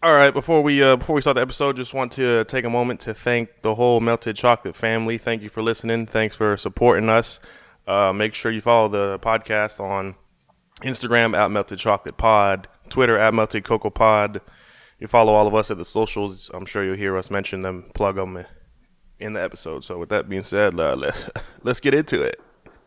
All right, before we start the episode, just want to take a moment to thank the whole Melted Chocolate family. Thank you for listening. Thanks for supporting us. Make sure you follow the podcast on Instagram at Melted Chocolate Pod, Twitter at Melted Cocoa Pod. You follow all of us at the socials. I'm sure you'll hear us mention them, plug them in the episode. So with that being said, let's get into it.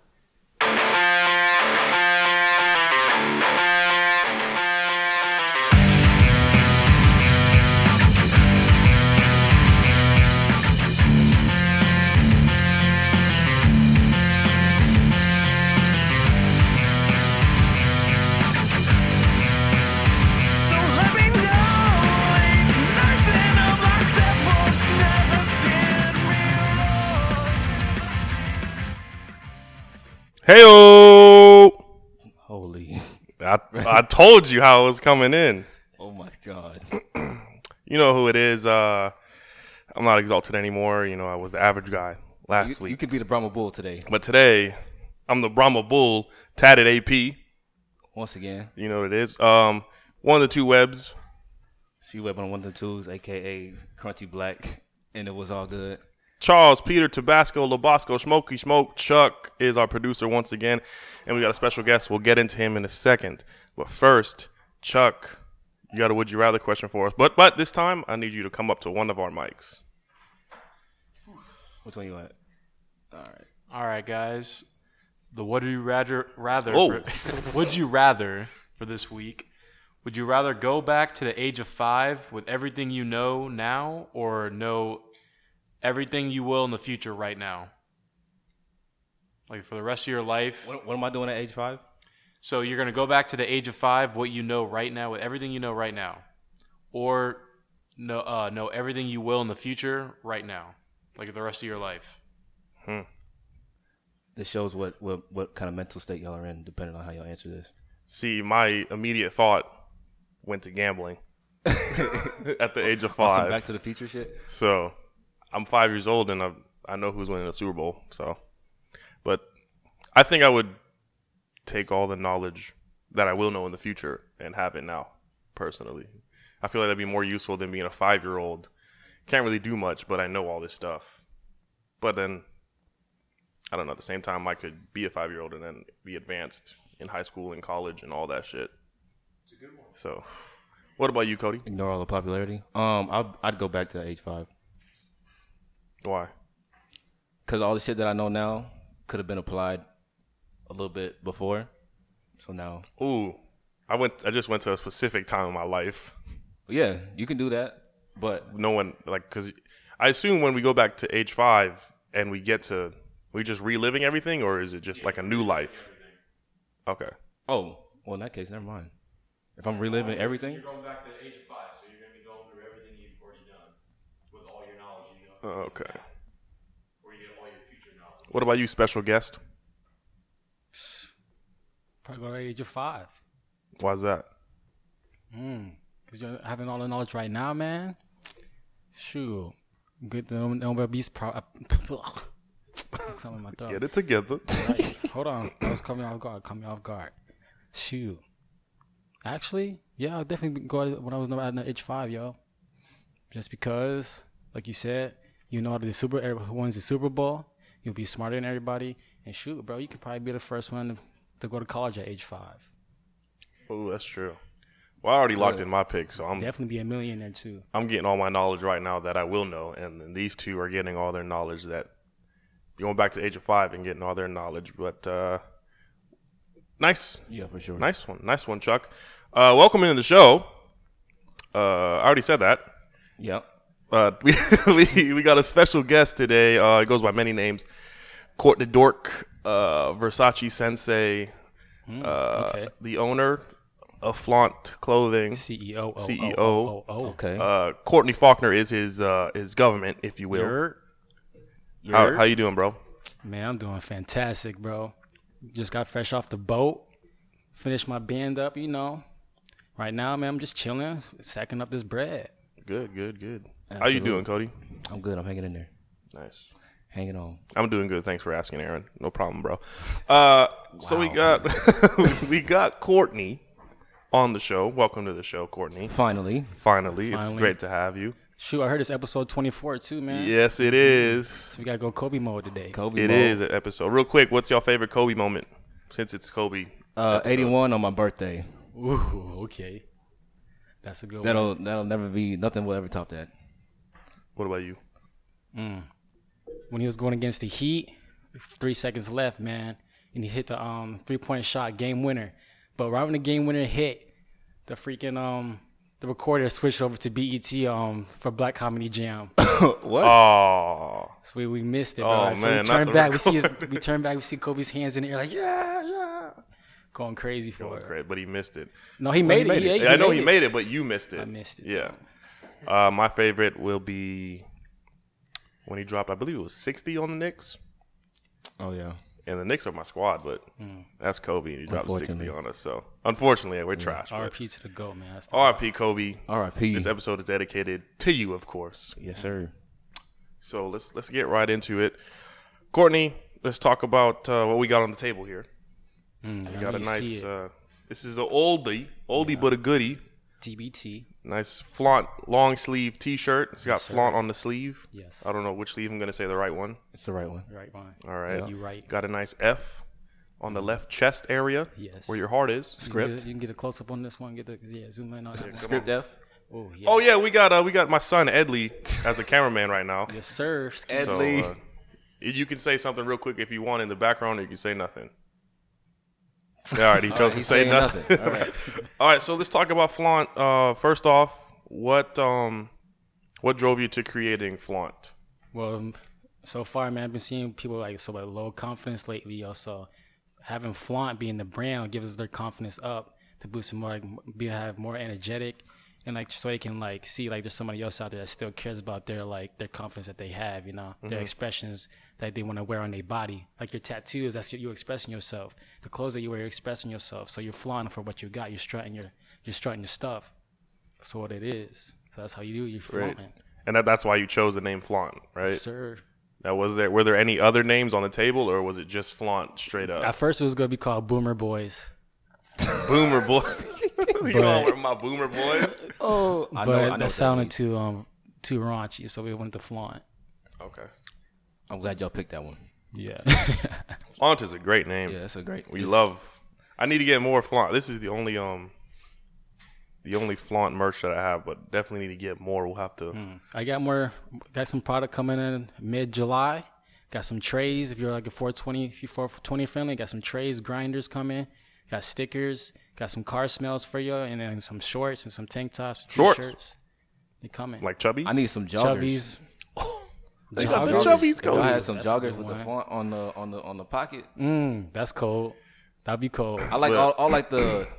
Heyo! Holy. I told you how it was coming in. Oh my God. You know who it is. I'm not exalted anymore. You know, I was the average guy last week. You could be the Brahma Bull today. But today, I'm the Brahma Bull, tatted AP. Once again. You know what it is. One of the two webs. C-Web on 1 of the 2s, a.k.a. Crunchy Black. And it was all good. Charles, Peter, Tabasco, Labosco, Smokey Smoke, Chuck is our producer once again. And we got a special guest. We'll get into him in a second. But first, Chuck, you got a would you rather question for us. But this time, I need you to come up to one of our mics. Which one you want? All right, guys. The would you rather Oh. would you rather for this week? Would you rather go back to the age of 5 with everything you know now, or know everything you will in the future right now? Like for the rest of your life. What am I doing at age 5? So you're going to go back to the age of 5, what you know right now, with everything you know right now. Or know everything you will in the future right now. Like the rest of your life. This shows what kind of mental state y'all are in, depending on how y'all answer this. See, my immediate thought went to gambling at the age of Some 5. Back to the Future shit? So I'm 5 years old and I know who's winning the Super Bowl. So, but I think I would take all the knowledge that I will know in the future and have it now, personally. I feel like that'd be more useful than being a 5-year-old. Can't really do much, but I know all this stuff. But then, I don't know, at the same time, I could be a 5-year-old and then be advanced in high school and college and all that shit. It's a good one. So, what about you, Cody? Ignore all the popularity. I'd go back to age 5. Why? Because all the shit that I know now could have been applied a little bit before. So now. Ooh, I just went to a specific time in my life. Yeah, you can do that. But No one, because I assume when we go back to age 5 and we just reliving everything, or is it just like a new life? Okay. well, in that case, never mind. If I'm reliving everything. You're going back to the age of 5, so you're going to be going through everything you've already done with all your knowledge you know. Okay. Or you get all your future knowledge. What about you, special guest? Probably go to the age of 5. Why's that? Because you're having all the knowledge right now, man. Shoot. Good to know beast something in my throat. Get it together. Right. Hold on. That was caught me off guard. Shoot. Actually, yeah, I'll definitely go when I was at the age 5, yo. Just because, like you said, you know who wins the Super Bowl. You'll be smarter than everybody. And shoot, bro, you could probably be the first one to go to college at age 5. Oh, that's true. Well, I already locked in my pick, so I'm Definitely be a millionaire, too. I'm getting all my knowledge right now that I will know, and then these two are getting all their knowledge that going back to the age of 5 and getting all their knowledge. But nice. Yeah, for sure. Nice one, Chuck. Welcome into the show. I already said that. Yep. We got a special guest today. It goes by many names. Courtney Dork, Versace Sensei, Okay. the owner of Flaunt Clothing. CEO. CEO. Okay. Courtney Faulkner is his government, if you will. How you doing, bro? Man, I'm doing fantastic, bro. Just got fresh off the boat. Finished my band up, you know. Right now, man, I'm just chilling, stacking up this bread. Good. How you Absolutely. doing, Cody? I'm good. I'm hanging in there. Nice. Hanging on. I'm doing good. Thanks for asking, Aaron. No problem, bro. So we got we got Courtney on the show. Welcome to the show, Courtney. Finally. Finally. It's Finally. great to have you. Shoot, I heard it's episode 24 too, man. Yes, it is. So we gotta go Kobe mode today. Kobe It mode. is an episode. Real quick, what's your favorite Kobe moment? Since it's Kobe. episode. 81 on my birthday. Ooh, okay. That's a good one. That'll never be, nothing will ever top that. What about you? When he was going against the Heat, 3 seconds left, man, and he hit the 3-point shot, game winner. But right when the game winner hit, the freaking the recorder switched over to BET for Black Comedy Jam. What? Oh. So we missed it, bro. Oh, So man, we not turned the back. recorder. We turned back. We see Kobe's hands in the air, like yeah, going crazy for it. Great, but he missed it. No, he made it. Yeah, I know he made it, but you missed it. I missed it. Yeah. My favorite will be when he dropped, I believe it was 60 on the Knicks. Oh, yeah. And the Knicks are my squad, but that's Kobe. And he dropped 60 Unfortunately. on us. So, unfortunately, we're trash. but RP to the GOAT, man. That's the RIP Kobe. R.I.P. This episode is dedicated to you, of course. Yes, sir. So let's get right into it. Courtney, let's talk about what we got on the table here. We got a nice. This is an oldie but a goodie. TBT. Nice flaunt long sleeve T-shirt. It's got flaunt on the sleeve. Yes. I don't know which sleeve I'm gonna say the right one. It's the right one. Right one. All right. Yeah. You right. Got a nice F on the left chest area. Yes. Where your heart is. Script. You can get a close up on this one. Zoom in on that. Script F. Oh yeah. Oh yeah, we got my son Edley as a cameraman right now. Yes, sir. So, you can say something real quick if you want in the background, or you can say nothing. All right, he chose to He's say saying nothing. All right. All right, so let's talk about flaunt. First off, what drove you to creating flaunt? Well, so far, man, I've been seeing people like low confidence lately, yo. So having flaunt being the brand gives us their confidence up to boost them more, have more energetic, and like so they can like see like there's somebody else out there that still cares about their confidence that they have, you know, their expressions that they want to wear on their body. Like your tattoos, that's you expressing yourself. The clothes that you wear, you're expressing yourself. So you're flaunting for what you got. You're strutting your stuff. That's what it is. So that's how you do. You're flaunting. And that's why you chose the name flaunt, right? Yes, sir. Now, were there any other names on the table, or was it just flaunt straight up? At first, it was gonna be called Boomer Boys. Boomer boys. You all were my boomer boys. Oh, But that sounded too raunchy, so we went to flaunt. Okay. I'm glad y'all picked that one. Yeah. Flaunt is a great name. Yeah, that's a great. I need to get more flaunt. This is the only flaunt merch that I have, but definitely need to get more. We'll have to. I got some product coming in mid-July. Got some trays if you're like a 420, if you're 420 friendly. Got some trays, grinders coming. Got stickers. Got some car smells for you, and then some shorts and some tank tops, Shorts? t-shirts. They coming. Like Chubbies? I need some joggers. Chubbies. They got the joggers. Chubbies Y'all going. had some That's a joggers good with the one. font on the pocket. That's cold. That'd be cold. I like Well- all like the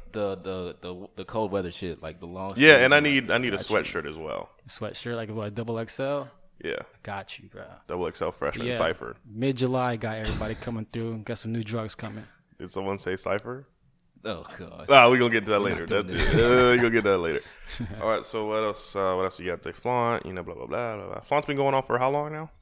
cold weather shit, like the long. Yeah, sleeves and I like- need a sweatshirt as well. Sweatshirt, like what, double XL? Yeah, Got you, bro. double XL freshman Yeah. cipher. Mid-July, got everybody coming through. Got some new drugs coming. Did someone say cipher? Oh god. Ah, we're gonna get to that later. doing We're gonna get to that later. All right. So what else? What else you got? The flaunt, blah blah blah blah blah. Flaunt's been going on for how long now?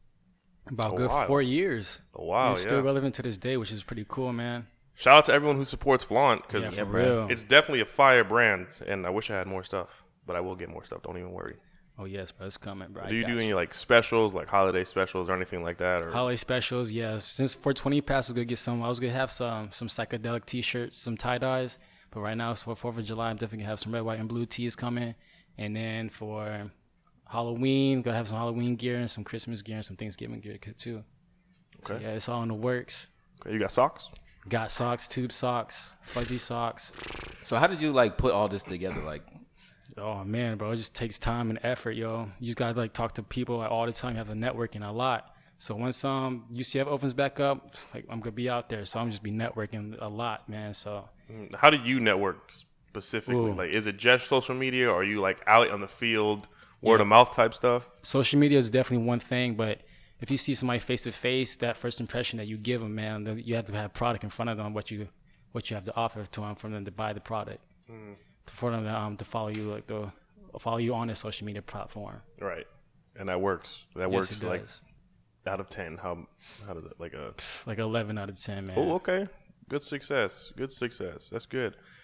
About A good while. 4 years. A while, And it's still yeah. relevant to this day, which is pretty cool, man. Shout out to everyone who supports Flaunt because Yeah, for real. it's definitely a fire brand, and I wish I had more stuff, but I will get more stuff. Don't even worry. Oh yes, bro, it's coming, bro. Do you do any like specials, like holiday specials or anything like that? Or holiday specials? Yeah. Since 420 passed, I was gonna get some. I was gonna have some psychedelic T-shirts, some tie dyes. But right now, it's for 4th of July. I'm definitely gonna have some red, white, and blue tees coming. And then for Halloween, gonna have some Halloween gear and some Christmas gear and some Thanksgiving gear too. So Okay. yeah, it's all in the works. Okay, you got socks? Got socks, tube socks, fuzzy socks. So how did you like put all this together? Like, Oh man, bro, it just takes time and effort, yo. You just gotta like talk to people like, all the time. You have to networking a lot. So once UCF opens back up, like I'm gonna be out there. So I'm just be networking a lot, man. So How do you network specifically? Ooh. Like, is it just social media, or are you like out on the field, word of mouth type stuff? social media is definitely one thing, but if you see somebody face to face, that first impression that you give them, man, you have to have product in front of them, what you have to offer to them for them to buy the product, for them to follow you, follow you on their social media platform. Right, and that works. That Yes, works it like does. out of 10. How does it like a? Like 11 out of 10, man. Oh, okay. Good success. Good success. That's good.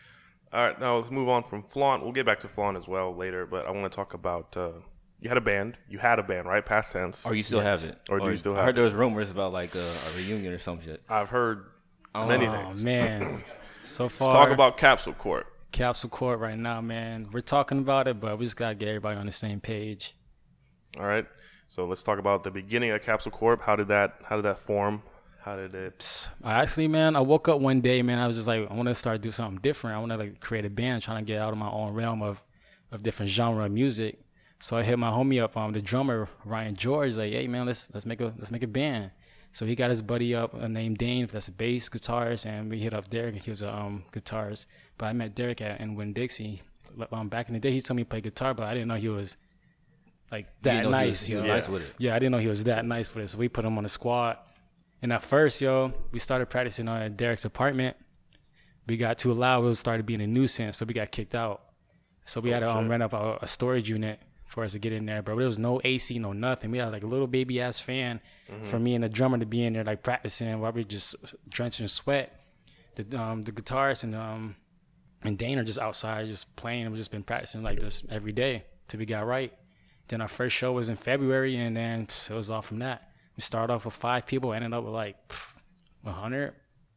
All right, now let's move on from Flaunt. We'll get back to Flaunt as well later, but I want to talk about you had a band. You had a band, right? Past tense. Or you still have it? Or do you still I have heard it? there was rumors about like a reunion or some shit. I've heard many Oh things. man, so far. Let's talk about Capsule Corp. Capsule Court right now, man. We're talking about it, but we just gotta get everybody on the same page. All right, so let's talk about the beginning of Capsule Corp. How did that form? How did it? Actually, man, I woke up one day, man. I was just like, I want to start do something different. I want to like create a band, trying to get out of my own realm of different genre of music. So I hit my homie up, the drummer Ryan George, like, hey man, let's make a band. So he got his buddy up named Dane, that's a bass guitarist, and we hit up Derek. He was a guitarist. But I met Derek in Win Dixie. Back in the day, he told me to play guitar, but I didn't know he was like that nice. He was nice with it. Yeah, I didn't know he was that nice with it. So we put him on the squad. And at first, we started practicing at Derek's apartment. We got too loud. It started being a nuisance, so we got kicked out. So we had to rent up a storage unit for us to get in there, bro. There was no AC, no nothing. We had like a little baby ass fan for me and the drummer to be in there like practicing while we just drenched in sweat. The guitarist and Dane are just outside just playing. We've just been practicing like this every day till we got right. Then our first show was in February, and then it was all from that. We started off with 5 people, ended up with like 100.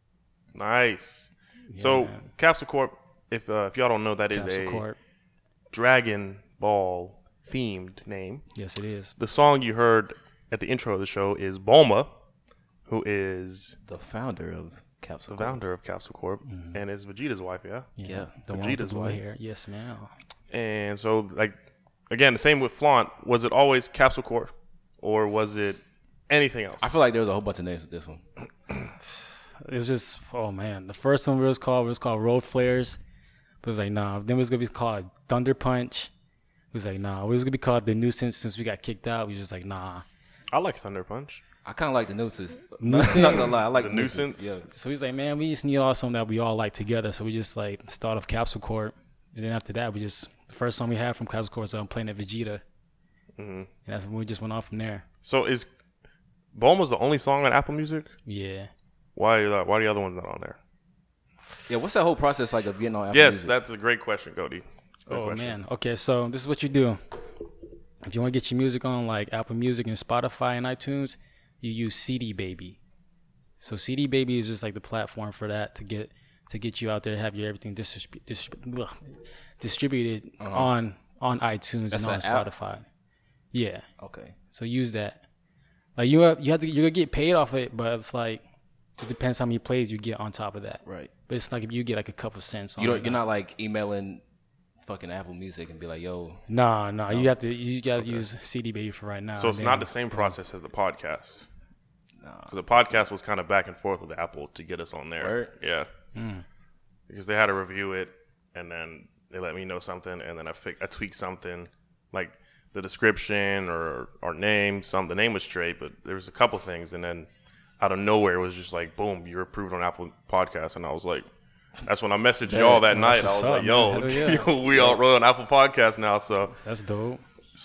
Nice. Yeah, So man. Capsule Corp, if y'all don't know, that is Capsule a Corp. Dragon Ball themed name. Yes, it is. The song you heard at the intro of the show is Bulma, who is The founder of Capsule the Corp. founder of Capsule Corp and is Vegeta's wife, yeah? Yeah. The one with the Vegeta's blue wife. hair. Yes, ma'am. And so, like, again, the same with Flaunt. Was it always Capsule Corp, or was it anything else? I feel like there was a whole bunch of names with this one. It was just, oh man. The first one was called Road Flares. But it was like, nah. Then it was going to be called Thunder Punch. It was like, nah. It was going to be called The Nuisance since we got kicked out. We was just like, nah. I like Thunder Punch. I kind of like the nuisance. Nuisance? Not gonna lie, I like The the nuisance. nuisance? Yeah. So we was like, man, we just need all something that we all like together. So we just like start off Capsule Corp. And then after that, the first song we had from Capsule Corp was Playing at Vegeta. And that's when we just went on from there. So is Bulma's the only song on Apple Music? Yeah. Why are the other ones not on there? Yeah, what's that whole process like of getting on Apple Yes, Music? that's a great question, Cody. Great Oh question. man. Okay, so this is what you do. If you want to get your music on like Apple Music and Spotify and iTunes, you use CD Baby. So CD Baby is just like the platform for that to get you out there, have your everything distributed on iTunes That's and on an app? Spotify. Yeah. Okay. So use that. Like you're gonna get paid off it, but it's like it depends how many plays you get on top of that. Right. But it's like if you get like a couple cents on You're it. not like emailing fucking Apple Music and be like, yo, Nah, you gotta use CD Baby for right now. So it's and not then- the same process as the podcast. nah. Because the podcast was kind of back and forth with Apple to get us on there. Word? Yeah. Because they had to review it, and then they let me know something, and then I tweaked something, like the description or our name. The name was straight, but there was a couple things, and then out of nowhere, it was just like, boom, you're approved on Apple Podcasts. And I was like, that's when I messaged y'all that night. I what's was up, like, man. yo, Hell yeah. yo, we all run Apple Podcasts now. So That's dope.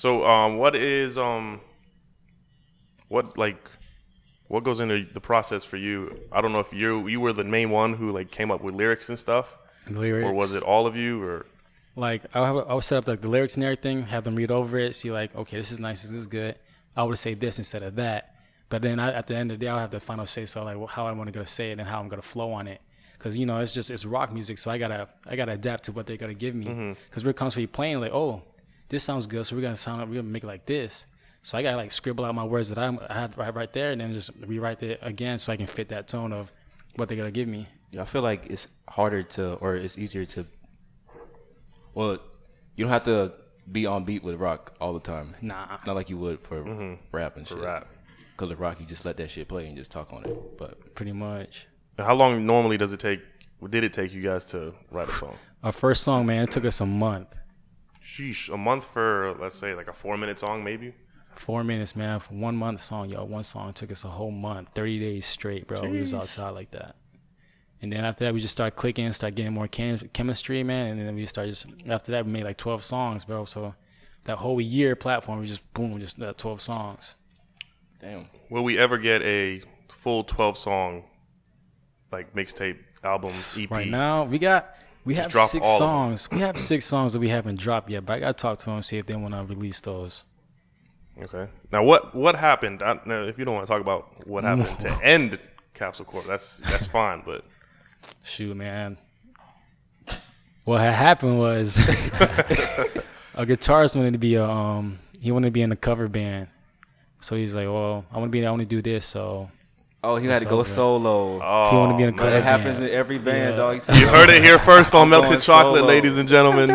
what goes into the process for you? I don't know if you were the main one who like came up with lyrics and stuff, Lyrics. or was it all of you? Or Like I would set up like the lyrics and everything, have them read over it, see like, okay, this is nice, this is good. I would say this instead of that. But then at the end of the day, I'll have the final say so like how I want to say it and how I'm gonna flow on it. Cause it's rock music, so I gotta adapt to what they're gonna give me. Cause we're constantly playing like, oh, this sounds good, so we're gonna make it like this. So I gotta like scribble out my words that I have right there, and then just rewrite it again so I can fit that tone of what they're gonna give me. Yeah, I feel like it's harder to, or it's easier to. Well, you don't have to be on beat with rock all the time. Nah. Not like you would for rap and shit. rap. Because with rock, you just let that shit play and just talk on it. But Pretty much. how long normally did it take you guys to write a song? Our first song, man, it took us a month. Sheesh, a month for, let's say, like a 4-minute song, maybe? 4 minutes, man, for 1 month song, yo. One song took us a whole month, 30 days straight, bro. We was outside like that. And then after that, we just started clicking, start getting more chemistry, man. And then we after that, we made like 12 songs, bro. So that whole year platform, we just, boom, 12 songs. damn. Will we ever get a full 12-song, like, mixtape, album, EP? Right now, we got We Just have drop 6 all of them. songs. We have 6 songs that we haven't dropped yet, but I gotta talk to them see if they want to release those. Okay. Now, what happened? Now, if you don't want to talk about what happened to end Capsule Corp, that's fine. But Shoot, man. What had happened was a guitarist wanted to be he wanted to be in the cover band, so he's like, "Well, I want to do this." So Oh, he had to go over. solo. he wanted to be in a cover That band. happens in every band, Yeah. dog. you heard it here first on I'm Melted going Chocolate, solo. ladies and gentlemen.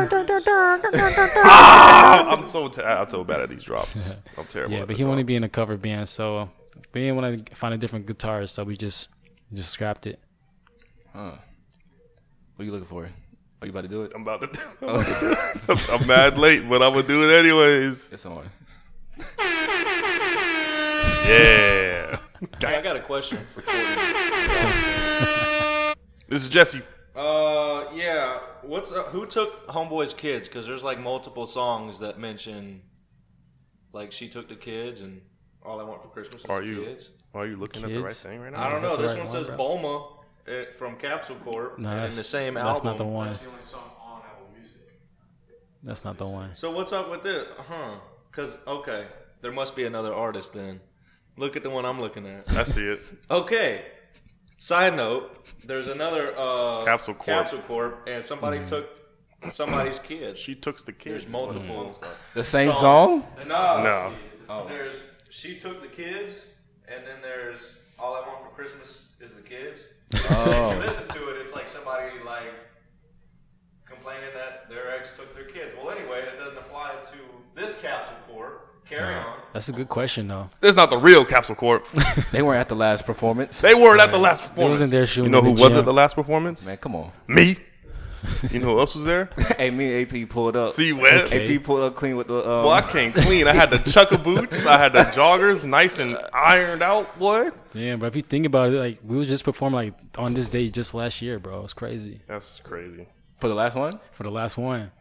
I'm so bad at these drops. I'm terrible. Yeah, at but the he wanted to be drops. in a cover band, so we didn't want to find a different guitarist, so we just scrapped it. Huh. What are you looking for? Are you about to do it? I'm about to do it. I'm mad late, but I'm gonna do it anyways. It's on. Yeah. I got a question for Courtney. This is Jesse. Yeah. Who took Homeboy's kids? Because there's like multiple songs that mention, like she took the kids and All I Want for Christmas is Are the you kids. Are you looking at the right Kids? thing right I now? don't Is that know. the This right one one, says bro? Boma from Capsule Corp. No, and in that's the same that's album. not the one. That's the only song on Apple Music. That's not the one. So what's up with this? Because okay, there must be another artist then. Look at the one I'm looking at. I see it. Okay. Side note: there's another Capsule Corp. and somebody took somebody's kid. She took the kids. There's multiple. The same song? No. There's She Took the Kids, and then there's All I Want for Christmas is the Kids. If Oh. you listen to it, it's like somebody like complaining that their ex took their kids. Well, anyway, that doesn't apply to this Capsule Corp. Carry on. That's a good question, though. This is not the real Capsule Corp. They weren't at the last performance. They weren't at the last performance. wasn't there You shooting know in who the was gym. at the last performance? Man, come on. Me. You know who else was there? Hey, me and AP pulled up. See Webb. Okay. AP pulled up clean with the. Well, I came clean. I had the chukka boots. I had the joggers, nice and ironed out, boy. Yeah, but if you think about it, like we was just performing like on this day just last year, bro. It's crazy That's crazy. For the last one? for the last one.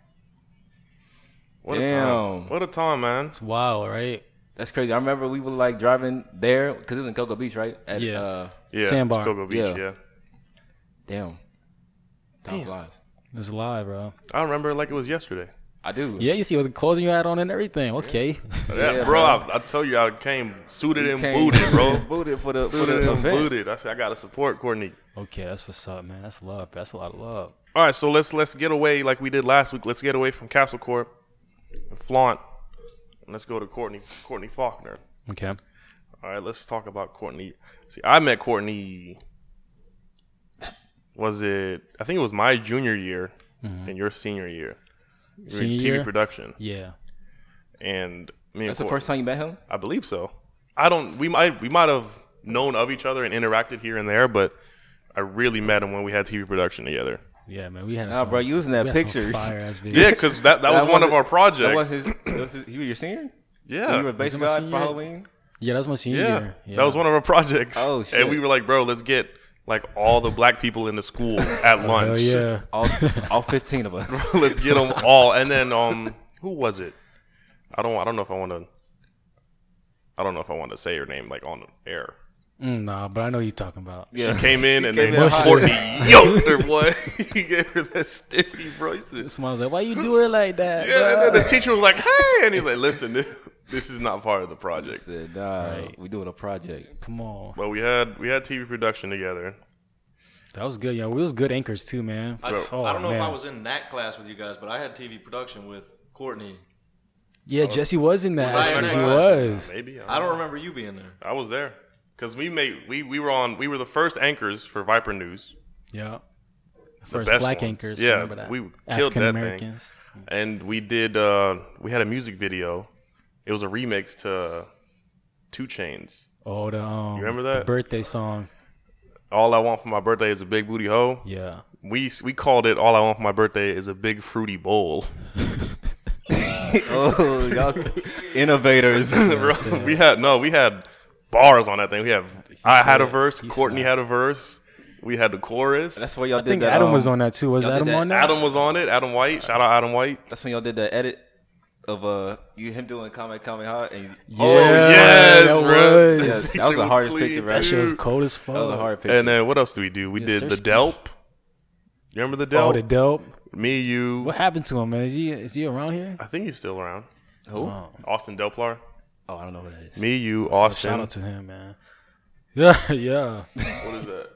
What a Damn. time. What a time, man. It's wild, right? That's crazy. I remember we were like driving there because it was in Cocoa Beach, right? At, Yeah. Yeah. Sandbar. it's Cocoa Beach, Yeah. yeah. Damn. Time flies. It was live, bro. I remember it like it was yesterday. I do. Yeah, you see what the clothing you had on and everything. Okay. Yeah, bro. bro. I tell you, I came suited and Came- booted, bro. Booted for the Suited and event. booted. I said I gotta support Courtney. Okay, that's what's up, man. That's love. That's a lot of love. All right, so let's get away like we did last week. Let's get away from Capsule Corp and Flaunt. And let's go to Courtney Faulkner. Okay. All right, let's talk about Courtney. See, I met Courtney. I think it was my junior year and your senior year. You were in Senior TV year? production, Yeah. and me and That's the Courtney- first time you met him? I believe so. We might have known of each other and interacted here and there, but I really met him when we had TV production together. Yeah, man. We had Nah, bro, you was in that picture. Fire ass videos. Yeah, because that was one of our projects. That was his. He was your senior? yeah, You were a bass Was it my god senior for year? Halloween? Yeah, that was my senior yeah. year. Yeah. That was one of our projects. Oh, shit. And we were like, bro, let's get like all the black people in the school at lunch. Oh yeah. All 15 of us. Let's get them all. And then who was it? I don't know if I want to say her name like on air. Nah, but I know who you're talking about. Yeah. She came in and came then in hot. Courtney yoked her, boy. He gave her that stiffy voices. Someone was like, "Why you do her like that?" Yeah, bro?" and then the teacher was like, "Hey," and he's like, "Listen, this is not part of the I project." said, nah, we doing a project. Come on. But we had TV production together. That was good, yo. We was good anchors too, man. I Oh, don't know if man. I was in that class with you guys, but I had TV production with Courtney. Yeah, Jesse was in that. Was I in actually. that He class? was. Maybe I don't remember you being there. I was there because we were the first anchors for Viper News. Yeah. The First best black ones. anchors. Yeah, remember that. we killed African that thing. Americans. And we did. We had a music video. It was a remix to 2 Chainz. Oh, the You remember that? the birthday song. All I want for my birthday is a big booty hoe. Yeah. We called it All I Want for my birthday is a big fruity bowl. Oh, y'all innovators. Bro, we had bars on that thing. I had a verse. Courtney had a verse. We had the chorus. That's why y'all I did think that. Adam was on that too. Was y'all did Adam that on that? Adam was on it. Adam White. Shout out Adam White. That's when y'all did the edit of him doing Kamehameha. And Yeah, Oh, yes, that bro. was. Yes, that was the hardest picture, right? That shit was cold as fuck. that was a hard picture. And then what else do we do? We Yes, did sir, the Steve. Delp. You You remember the Delp? Oh, the dope. Me, you. What happened to him, man? Is he around here? I think he's still around. Who? Austin Delplar. Oh, I don't know who that is. Me, you, So Austin. shout out to him, man. Yeah, yeah. What is that?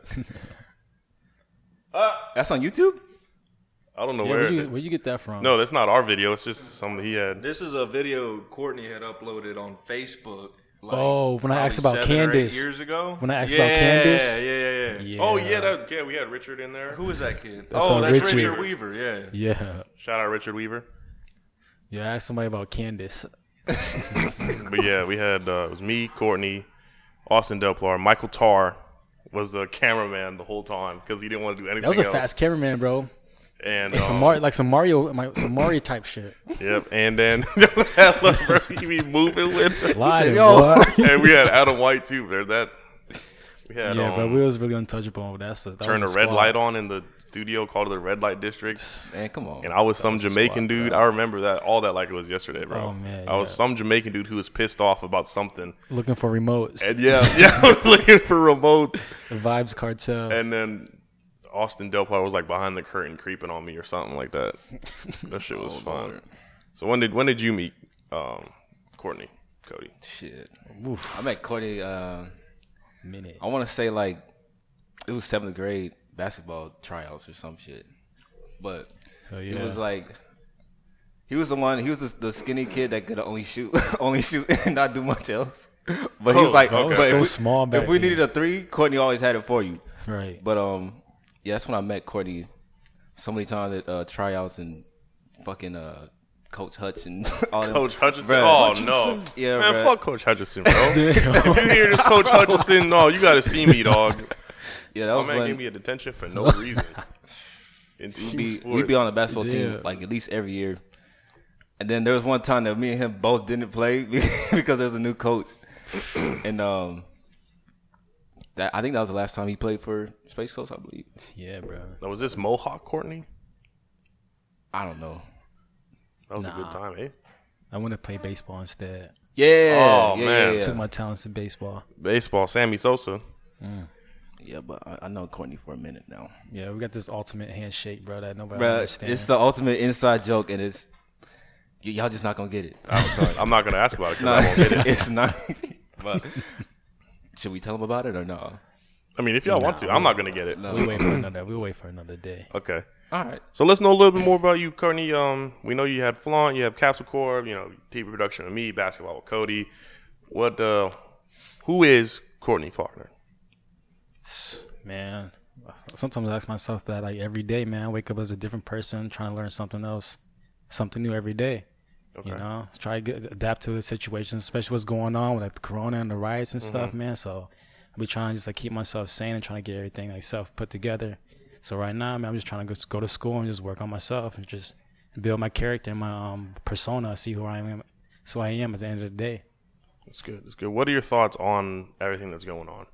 That's on YouTube? I don't know Yeah, where it is. where'd you get that from? No, that's not our video. It's just something he had. This is a video Courtney had uploaded on Facebook. Like, Oh, when I asked probably about 7 or 8 Candace. years ago. When I asked about Candace. Yeah. Oh yeah, we had Richard in there. Who was that kid? That's Oh, on that's Richard. Richard Weaver. Yeah. Yeah. Shout out Richard Weaver. Yeah, I asked somebody about Candace. But yeah, we had it was me, Courtney, Austin Delplar, Michael Tarr was the cameraman the whole time because he didn't want to do anything That was a else. fast cameraman, bro. And Some Mario type shit. yep, and then he be moving with it. Sliding, Yo. boy. And we had Adam White too. There, we had Yeah, but we was really untouchable. That turn the was red squad. light on in the studio called the red light district. Man, come on. And I was some was a Jamaican squad, dude. bro. I remember that all that like it was yesterday, bro. Oh, man, I was yeah. some Jamaican dude who was pissed off about something. Looking for remotes. And yeah, I was looking for remote. The Vibes Cartel. And then Austin Delplar was like behind the curtain creeping on me or something like that. That shit was fun. Lord. So when did you meet Courtney, Cody? Shit. Oof. I met Courtney, Minute. I want to say like it was 7th grade basketball tryouts or some shit. But Oh, he yeah. was like, he was the skinny kid that could only shoot and not do much else. But he was like, okay. but So if we, small back if we then. needed a 3, Courtney always had it for you. Right. But yeah, that's when I met Courtney so many times at tryouts and fucking Coach Hutch and all them. Coach Hutchinson? Bruh. Oh no. Yeah, Man, bruh. fuck Coach Hutchinson, bro. If you hear this Coach Hutchinson, no, you gotta see me, dog. Yeah, that My was man when gave me a detention for no reason. In team we'd be on the basketball Yeah. team like at least every year. And then there was one time that me and him both didn't play because there was a new coach. And I think that was the last time he played for Space Coast, I believe. Yeah, bro. Now, was this Mohawk Courtney? I don't know. That was a good time, eh? I want to play baseball instead. Yeah. Oh, yeah, man. Yeah, Took my talents to baseball. Baseball, Sammy Sosa. yeah, but I know Courtney for a minute now. Yeah, we got this ultimate handshake, bro, that nobody Bruh, understands. it's the ultimate inside joke, and it's y'all just not gonna get it. I'm not gonna ask about it because No, I won't get it. it's not. But should we tell him about it or no? I mean, if y'all want to, I'm not gonna get it. We'll wait for another day. Okay. All right. So let's know a little bit more about you, Courtney. We know you had Flaunt, you have Capsule Corp, TV production with me, basketball with Cody. Who is Courtney Faulkner? Man, sometimes I ask myself that like every day, man. I wake up as a different person, trying to learn something else, something new every day. Okay. You know, try to adapt to the situations, especially what's going on with like the corona and the riots and stuff, man. So I be trying to just like keep myself sane and trying to get everything like self put together. So right now, man, I'm just trying to go to school and just work on myself and just build my character and my persona, see who I am, so I am at the end of the day. That's good. That's good. What are your thoughts on everything that's going on?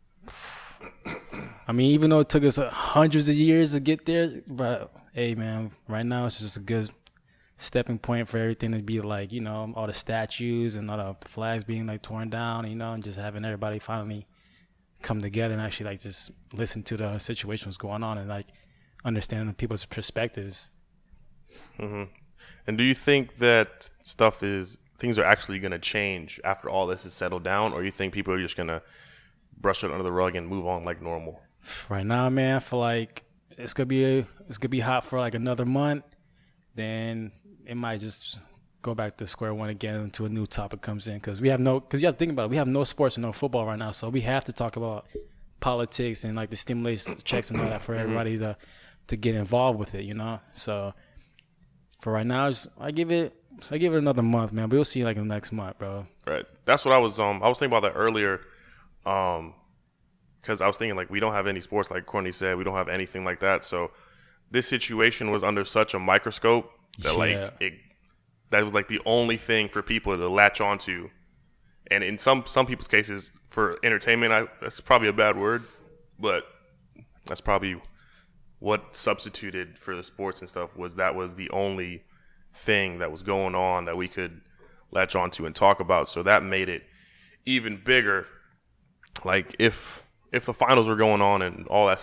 I mean, even though it took us hundreds of years to get there, but hey, man, right now it's just a good stepping point for everything to be like, all the statues and all the flags being like torn down, and just having everybody finally come together and actually like just listen to the situation what's going on and like understanding the people's perspectives. And do you think that things are actually going to change after all this is settled down, or you think people are just going to brush it under the rug and move on like normal? Right now, man, I feel like it's gonna be hot for like another month. Then it might just go back to square one again until a new topic comes in. Because you have to think about it. We have no sports and no football right now, so we have to talk about politics and like the stimulus checks and all that for everybody to get involved with it. So for right now, I give it another month, man. But we'll see like in the next month, bro. Right. That's what I was thinking about that earlier. Because I was thinking, like, we don't have any sports, like Courtney said. We don't have anything like that. So this situation was under such a microscope that, that was, like, the only thing for people to latch onto. And in some people's cases, for entertainment, that's probably a bad word, but that's probably what substituted for the sports and stuff was the only thing that was going on that we could latch onto and talk about. So that made it even bigger. Like, if the finals were going on and all that stuff,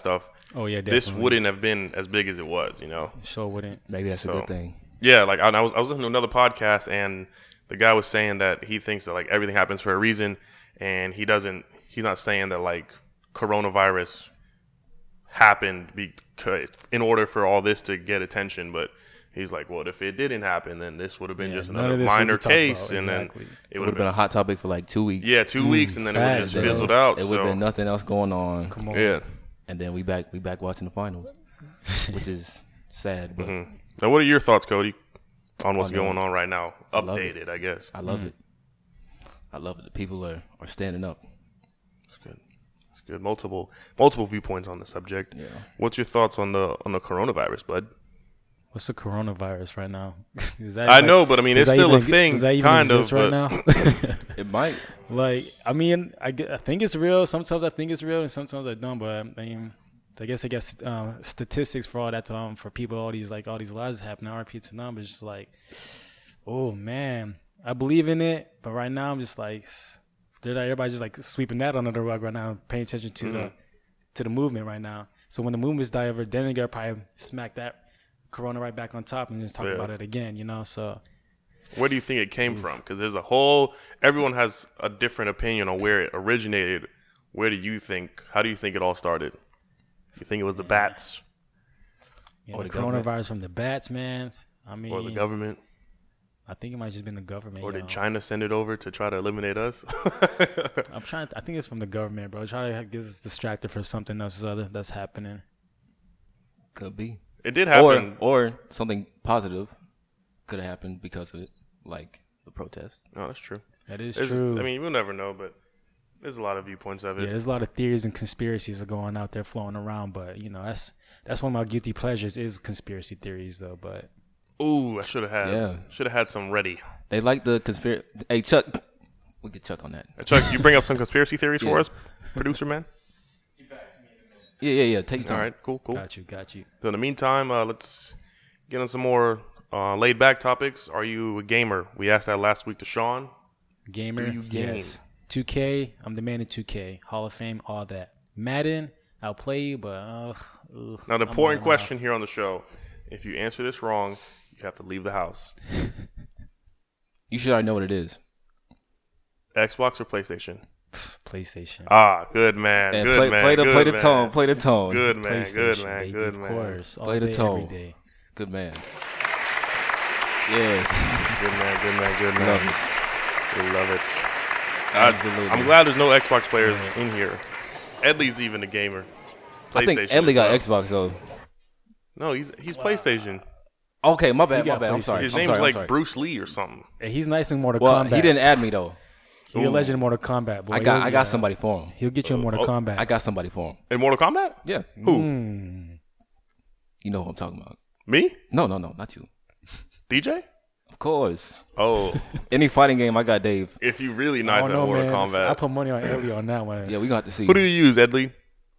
Oh yeah, this definitely. wouldn't have been as big as it was. Sure wouldn't. Maybe that's a So- good thing. Yeah, like I was listening to another podcast, and the guy was saying that he thinks that like everything happens for a reason, and he's not saying that like coronavirus happened because in order for all this to get attention, but he's like, well, if it didn't happen, then this would have been Yeah, just none another of this would be minor talked case, about. and then Exactly. it It would would have been a hot topic for like 2 weeks. 2 weeks, and then it would have facts, just bro. fizzled out. It would have So been nothing else going on. Come on. yeah. And then we back watching the finals, which is sad. But Now, what are your thoughts, Cody, on what's Oh, no. going on right now? love it. Updated, I guess. I love it. I love it. The people are standing up. It's good. It's good. Multiple viewpoints on the subject. Yeah. What's your thoughts on the coronavirus, bud? What's the coronavirus right now? Is that I like- know, but I mean, does it's that still a even- thing, does that even kind of. exist right But now? It might. Like, I mean, I think it's real. Sometimes I think it's real, and sometimes I don't. But I mean, I guess statistics for all that for people, all these lives happening, RP to numbers. Just like, oh man, I believe in it, but right now I'm just like, everybody's just like sweeping that under the rug right now, paying attention to the movement right now. So when the movement's die over, then they're gonna probably smack that corona right back on top and just talk Yeah. about it again. So. where do you think it came from? Because everyone has a different opinion on where it originated. How do you think it all started? You think it was the bats Yeah, Or the the government. coronavirus from the bats, man. I mean, or the government? I think it might just been the government. Or yo. did China send it over to try to eliminate us? I think it's from the government, bro. Trying to get us distracted for something else that's happening. Could be. It did happen. Or something positive could have happened because of it, like the protest. No, that's true. That is There's- true. I mean, we'll never know, but there's a lot of viewpoints of yeah, it. there's a lot of theories and conspiracies are going out there flowing around, but that's one of my guilty pleasures is conspiracy theories, though. But Ooh, I should have Yeah. had some ready. They like the conspiracy. Hey, Chuck, we get Chuck on that. Chuck, you bring up some conspiracy theories for Yeah. us, producer man. Yeah. Take your time. All right, cool. got you. So in the meantime, let's get on some more laid back topics. Are you a gamer? We asked that last week to Sean. Gamer, Do you game? yes. 2K, I'm demanding 2K, Hall of Fame, all that. Madden, I'll play you, but Now the I'm important on question here on the show: if you answer this wrong, you have to leave the house. You should already know what it is. Xbox or PlayStation? PlayStation. Ah, good man. And Good play, man. play the good play the man. tone. Play the tone. Good man. Good PlayStation, man. baby, Good of man. course. All Play the day, tone. every day. Good man. Yes. Good man. Good man. Good man. Love it. We love it. Absolutely. I'm glad there's no Xbox players in here. Edley's even a gamer. I think PlayStation Edley got as well. Xbox though. No, he's PlayStation. Okay, my bad. He got I'm sorry. His I'm name's sorry, I'm like sorry. Bruce Lee or something. Hey, he's nice in Mortal Well, Kombat. he didn't add me though. He's a legend in Mortal Kombat, boy. I got somebody for him. He'll get you in Mortal Kombat. I got somebody for him. In Mortal Kombat? Yeah. Who? You know who I'm talking about. Me? No, not you. DJ? Of course. Oh, Any fighting game, I got Dave. if you really I nice don't at know, Mortal man. I Kombat. put money on Ellie on that one. Yeah, we gonna have to see. Who do you use, Edley?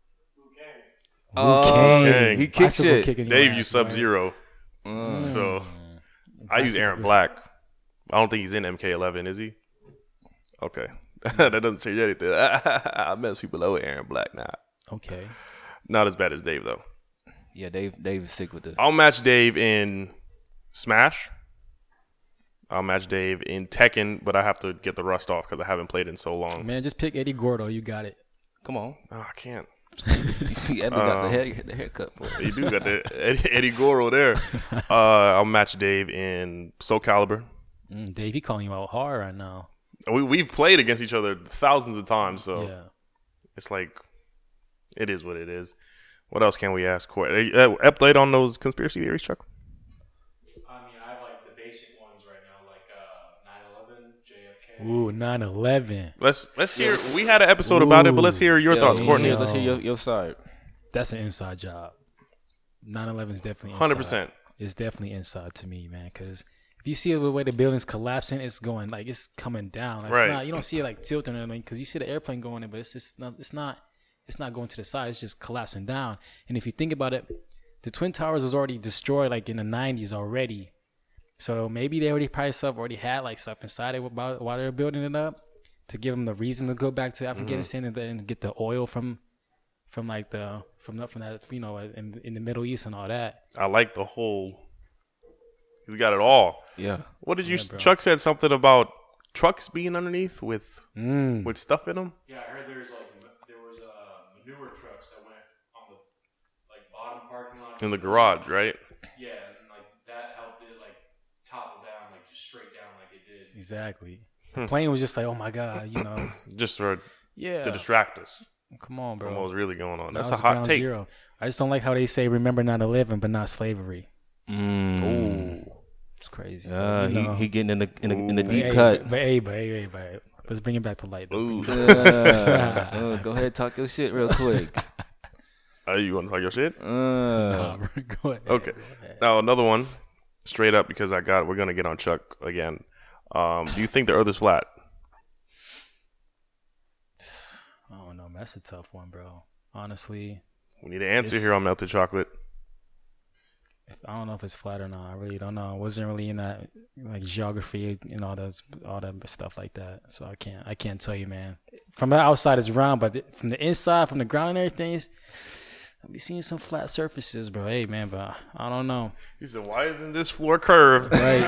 Kang. He kicks Bicycle it. kicking your Dave ass, used boy. Sub Zero. So I use Aaron Black. I don't think he's in MK11, is he? Okay. That doesn't change anything. I mess people over Aaron Black now. Okay. Not as bad as Dave, though. Yeah, Dave is sick with it. I'll match Dave in Smash. I'll match Dave in Tekken, but I have to get the rust off because I haven't played in so long. Man, just pick Eddie Gordo. You got it. Come on. Oh, I can't. Edley got the haircut for it. You do got the Eddie Goro there. I'll match Dave in Soul Calibur. Dave, he calling you out hard right now. We've played against each other thousands of times, so Yeah. it's like it is what it is. What else can we ask? Update on those conspiracy theories, Chuck? I mean, I have like the basic ones right now, like 9/11, JFK. Ooh, 9/11. Let's hear. We had an episode about it, but let's hear your thoughts, Yeah, Courtney. Let's hear your side. That's an inside job. 9/11 is definitely 100%. It's definitely inside to me, man. Because if you see the way the building's collapsing, it's going like it's coming down. Like, Right. It's not, you don't see it like tilting or anything because you see the airplane going in, but it's just not. It's not going to the side. It's just collapsing down. And if you think about it, the Twin Towers was already destroyed like in the 90s already. So maybe they already had like stuff inside it while they were building it up to give them the reason to go back to Afghanistan and get the oil from from like from that in the Middle East and all that. I like the whole. He's got it all. Yeah. What did you? Yeah, bro. Chuck said something about trucks being underneath with stuff in them. Yeah, I heard there was manure trucks that went on the bottom parking lot In the garage, right? Yeah, and that helped it topple down just straight down like it did. Exactly. The plane was just like, oh my god, Just to yeah. distract us Come on, bro. from what was really going on. That That's was a hot ground take. zero. I just don't like how they say remember 9/11 but not slavery. Ooh. It's crazy. He getting in the deep Hey, cut. But let's bring it back to light. Though. Ooh. Go ahead, talk your shit real quick. You want to talk your shit? Nah, bro, go ahead. Okay. Now another one, straight up because we're gonna get on Chuck again. Do you think the Earth is flat? I don't know. That's a tough one, bro. Honestly, We need an answer here on Melted Chocolate. I don't know if it's flat or not. I really don't know. I wasn't really in that geography and all that stuff like that. So I can't tell you, man. From the outside it's round, but from the inside, from the ground and everything, I'll be seeing some flat surfaces, bro. Hey, man, but I don't know. He said, "Why isn't this floor curved?" Right?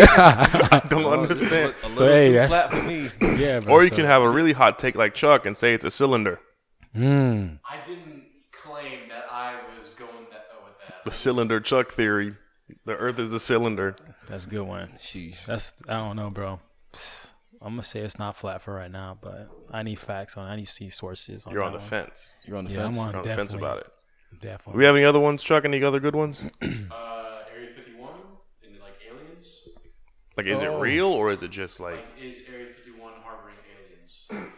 I don't understand. So hey, that's flat for me. yeah, bro. Or you can have a really hot take like Chuck and say it's a cylinder. I didn't claim that I was going with that. The cylinder Chuck theory. The Earth is a cylinder. That's a good one. Sheesh. I don't know, bro. I'm gonna say it's not flat for right now, but I need facts on it. I need to see sources on You're that on the one. fence. You're on the Yeah, fence. I'm on You're on the fence definitely. about it. Do Definitely. we have any other ones, Chuck? Any other good ones? Area 51 and aliens. Like, is it real or is it just like? Is Area 51 harboring aliens?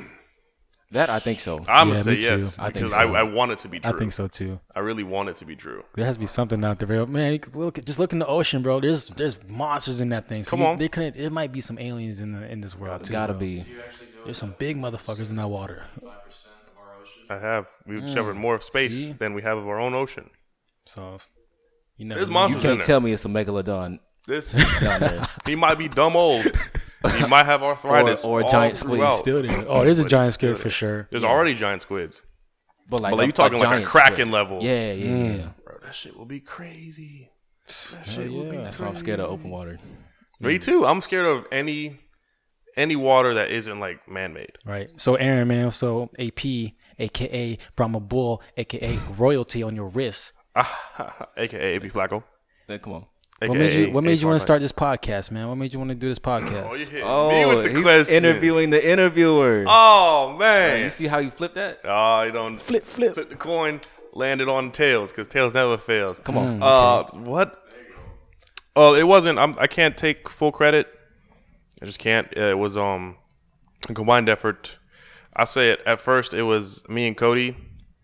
That I think so. I'm Yeah, gonna say me too. yes I think because so. I want it to be I true. think so too. I really want it to be true. There has to be something out there, bro. Man, just look in the ocean, bro. There's monsters in that thing. So Come on. There might be some aliens in this world too. Gotta bro. be. You actually know There's some big motherfuckers in that water. 5% of our ocean. I have. We've discovered more space See? than we have of our own ocean. So you never There's know. monsters You in can't there. tell me it's a megalodon This down there. he might be dumb old. He might have arthritis Or a all giant squid. throughout. Still there. Oh, there's a But giant it's still squid for there. sure. There's already giant squids. But But like you talking like a giant Kraken squid. level. Yeah, yeah. Bro, that shit will be crazy. That shit will be. That's why I'm scared of open water. Me too. I'm scared of any water that isn't like man-made. Right. So Aaron, man. So AP, aka Brahma Bull, aka royalty on your wrist. AKA AP Flacco. Then come on. AKA What made Ace you want Farsight. to start this podcast, man? What made you want to do this podcast? Oh, you hit Oh, me with the he's question. interviewing the interviewer. Oh You man. see how you flip that? Oh, you don't Flip. flip the coin, landed on tails because tails never fails. Come on. What? Oh, it wasn't. I can't take full credit. I just can't. It was a combined effort. I say it at first. It was me and Cody,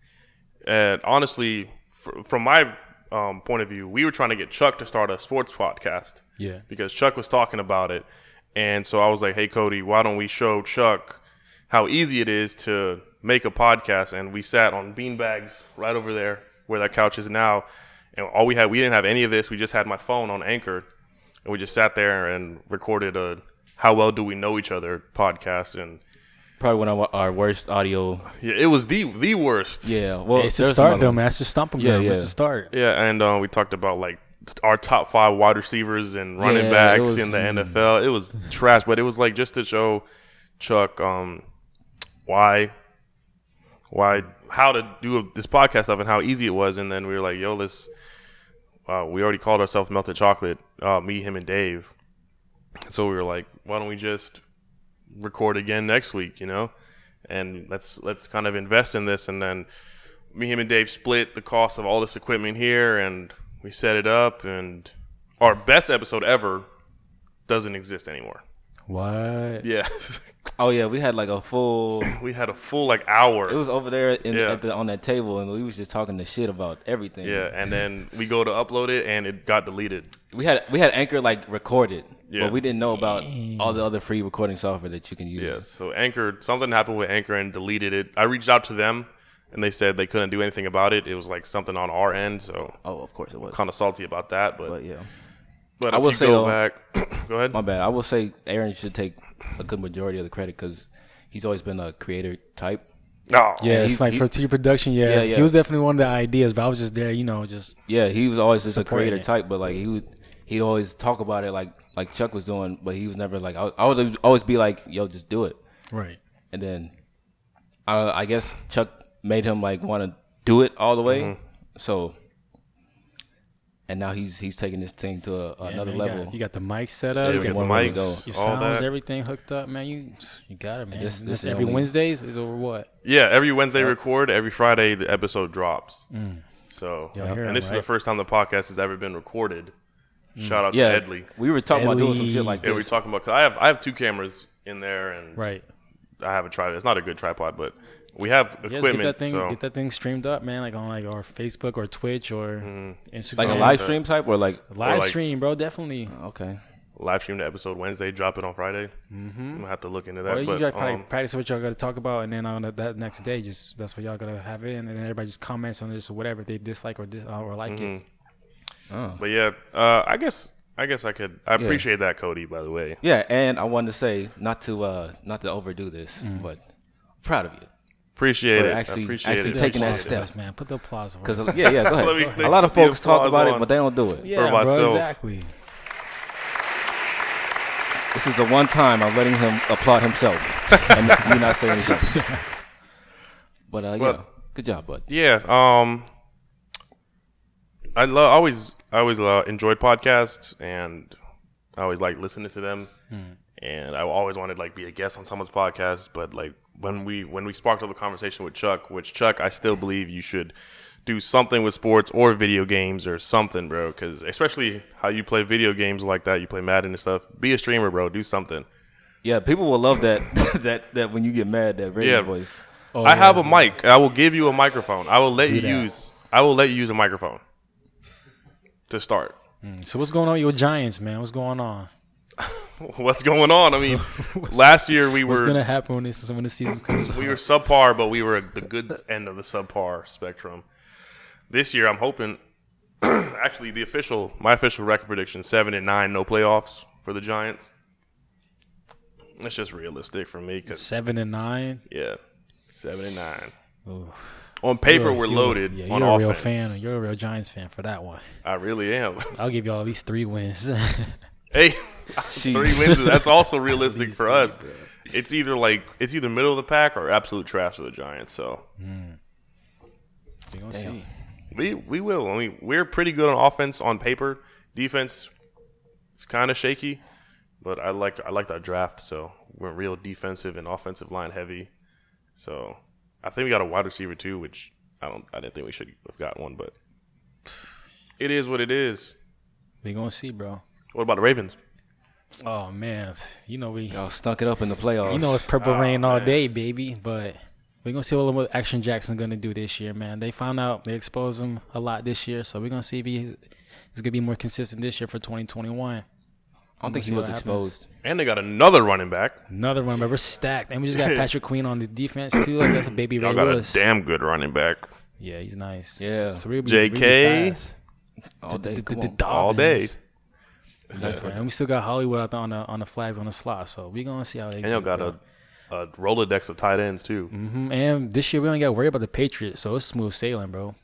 and honestly, from my point of view, we were trying to get Chuck to start a sports podcast. Yeah. Because Chuck was talking about it, and so I was like, "Hey, Cody, why don't we show Chuck how easy it is to make a podcast?" And we sat on beanbags right over there where that couch is now, and we didn't have any of this. We just had my phone on Anchor, and we just sat there and recorded a "How Well Do We Know Each Other" podcast, and Probably one of our worst audio. yeah, it was the worst. Yeah. Well, It's a there's some start other though, ones. man. It's a stomping Yeah, ground. yeah. It's a start. Yeah, and we talked about like our top 5 wide receivers and running Yeah, backs it was- in the NFL. It was trash, but it was like just to show Chuck how to do this podcast stuff and how easy it was. And then we were like, yo, let's. We already called ourselves Melted Chocolate, me, him, and Dave. So we were like, why don't we just record again next week, you know? And let's kind of invest in this. And then me, him, and Dave split the cost of all this equipment here, and we set it up. And our best episode ever doesn't exist anymore. What? Yeah, Oh yeah, we had like a full. we had a full like hour. It was over there Yeah. on that table, and we was just talking the shit about everything. Yeah, and then we go to upload it, and it got deleted. We had Anchor like recorded, Yeah. but we didn't know about all the other free recording software that you can use. Yeah, so Anchor, something happened with Anchor and deleted it. I reached out to them, and they said they couldn't do anything about it. It was like something on our end, so Oh, of course it was. kind of salty about that. But But yeah, but I if will you say, go though- back, go ahead. my bad. I will say Aaron should take a good majority of the credit because he's always been a creator type. No. Yeah, he- it's like he- for TV production. Yeah, Yeah. he was definitely one of the ideas, but I was just there, just Yeah, he was always just a Supporting creator it. type, but like he'd always talk about it like Chuck was doing, but he was never like I would always be like, yo, just do it. right. And then I guess Chuck made him like want to do it all the way. So and now he's taking this thing to another Man, level. You got the mic set up. Yeah, you we got got the one way to mics, your all sounds, that. everything hooked up, man. You got it, man. This This is every only- Wednesdays is over what? Yeah, every Wednesday record, every Friday the episode drops. So, Y'all hear and him, this is the right? first time the podcast has ever been recorded. Shout out yeah, to Edley. we were talking about doing some Edley. shit like Yeah, we're this. talking about, cause I have 2 cameras in there, and Right. I have a tripod. It's not a good tripod, but we have Yes, equipment. get that thing streamed up, man. Like on our Facebook or Twitch or Instagram. Like a live stream type or like Live like- stream, bro. Definitely. okay. live stream the episode Wednesday, drop it on Friday. I'm gonna have to look into that. Or you but got probably practice what y'all got to talk about, and then on that next day, just that's what y'all gotta have in, and then everybody just comments on this or whatever if they dislike or like it. but yeah, I guess I could. I appreciate that, Cody. By the way, Yeah, and I wanted to say not to overdo this, but proud of you. appreciate For it. actually- I appreciate actually it. taking that Appreciate it. step. man. Put the applause on. Because us. yeah, go Let me- ahead. let A lot of me put the folks talk applause about on. it, but they don't do it. yeah, for bro, myself. exactly. This is the one time I'm letting him applaud himself and me not say anything. But yeah, good job, bud. Yeah. I always enjoyed podcasts, and I always liked listening to them. And I always wanted to like be a guest on someone's podcast. But like when we sparked up a conversation with Chuck, which Chuck, I still believe you should do something with sports or video games or something, bro. Because especially how you play video games like that, you play Madden and stuff. Be a streamer, bro. Do something. Yeah, people will love that that when you get mad, that radio Yeah. voice. Oh, I have a mic. I will give you a microphone. I will let you that. use a microphone to start. So what's going on with your Giants, man? What's going on? What's going on? I mean, last year we What's were gonna happen when the season comes? we were subpar, but we were at the good end of the subpar spectrum. This year, I'm hoping. Actually, my official record prediction: 7-9, no playoffs for the Giants. It's just realistic for me because 7-9. yeah, 7-9. On paper, we're loaded Yeah, on you're a real offense. fan. You're a real Giants fan for that one. I really am. I'll give y'all at least 3 wins. Hey, 3 wins. That's also realistic for us. It's either middle of the pack or absolute trash for the Giants. So We gonna see. we will. I mean, we're pretty good on offense on paper. Defense is kind of shaky, but I liked our draft. So we're real defensive and offensive line heavy. So I think we got a wide receiver too, which I didn't think we should have got one, but it is what it is. We gonna see, bro. What about the Ravens? Oh man, we Y'all stunk it up in the playoffs. it's purple rain all day, baby. But we're gonna see what Action Jackson gonna do this year, man. They found out they exposed him a lot this year, so we're gonna see if he's gonna be more consistent this year for 2021. I don't think he see was what exposed. And they got another running back. Another one, but we're stacked, and we just got Patrick Queen on the defense too. Like that's a baby Ray Y'all got Lewis. a damn good running back. Yeah, he's nice. Yeah. so we'll be JK. really fast. All day. Come on. All day. Nice, man. And we still got Hollywood out there on the flags on the slot, so we gonna see how they. And y'all got a Rolodex of tight ends too. And this year we don't got to worry about the Patriots, so it's smooth sailing, bro.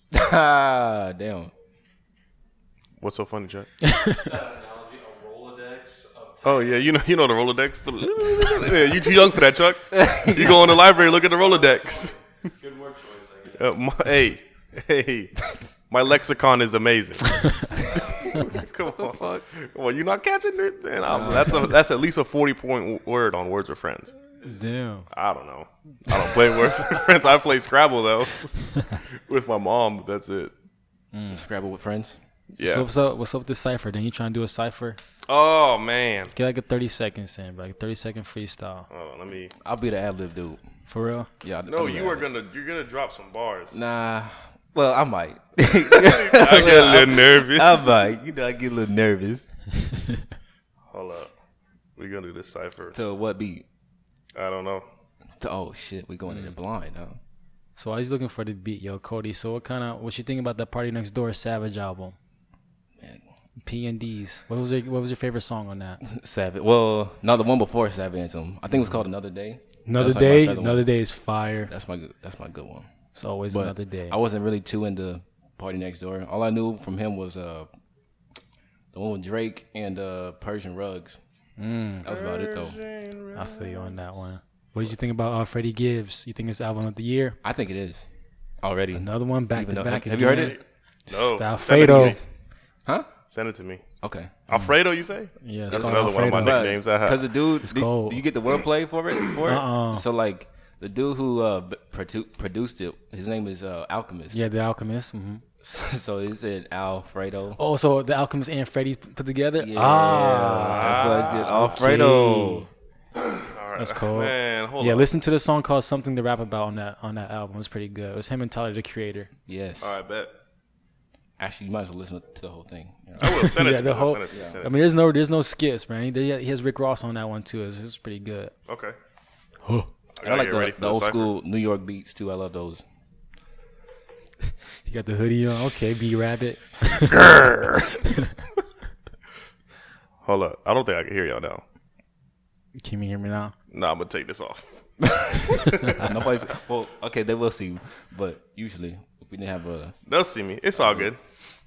Damn. What's so funny, Chuck? That analogy, a Rolodex of Oh yeah, you know the Rolodex. Yeah, you too young for that, Chuck. You go in the library, look at the Rolodex. good word choice, I guess. Hey, my lexicon is amazing. Come on, come on, you not catching it? Man, that's at least a 40-point word on Words with Friends. Damn. I don't know. I don't play Words with Friends. I play Scrabble though with my mom. But that's it. Scrabble with friends. Yeah. So what's up with the cipher? Then you trying to do a cipher? Oh man. Get like a 30 seconds in, bro. Like a 30-second freestyle. Hold on, let me. I'll be the ad lib dude. For real? Yeah. No, I'll be the you're ad-lib. gonna drop some bars. Nah. Well, I might. I get a little nervous. I might. I get a little nervous. Hold up. We're gonna do this cipher. To what beat? I don't know. Oh shit, we going in the blind, huh? So I was looking for the beat, yo, Cody. So what you think about that Party Next Door Savage album? P&Ds. What was your favorite song on that? Savage. Well, no, the one before Savage Anthem. I think it was called Another Day. Another That's like my Day. favorite Another one. Day is fire. That's my good one. It's always But Another Day. I wasn't really too into Party Next Door. All I knew from him was the one with Drake and Persian Rugs. That was about it though. I feel you on that one. What did you think about Freddie Gibbs? You think it's album of the year? I think it is already. Another one back Even to though- back. have you heard again. it? No. It's Send it to Alfredo. me. Huh? Send it to me. Okay. Alfredo, you say? Yeah, it's That's called another one of my Alfredo. nicknames I have. Because the dude, cold. do you get the wordplay for it? Uh-uh. So like the dude who produced it, his name is Alchemist. Yeah, The Alchemist. hmm So he said Alfredo. Oh, so The Alchemist and Freddie put together? Yeah. Ah. So I said Alfredo. All right. That's cool. Man, hold Yeah, on. listen to the song called Something to Rap About on that album. It's pretty good. It was him and Tyler, the Creator. Yes. All right, bet. Actually, you might as well listen to the whole thing. Yeah. I will send it Yeah, to the me. whole- Send it to me. Send it I to mean, there's no skips, man. He has Rick Ross on that one too. It's pretty good. me. Okay. And I like get ready for the old cipher. school New York beats too. I love those. You got the hoodie on. Okay, B Rabbit. Hold up. I don't think I can hear y'all now. Can you hear me now? Nah, I'm gonna take this off. Nobody's well. Okay, they will see you, but usually if we didn't have a They'll see me. It's all good.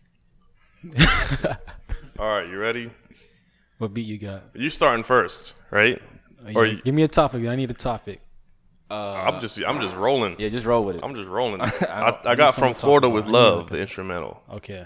All right, you ready? What beat you got? You starting first, right? Or Yeah, give me a topic. I need a topic. I'm just rolling. yeah, just roll with it. I'm just rolling. I need got something From to Florida talk with about. Love, the instrumental. Okay.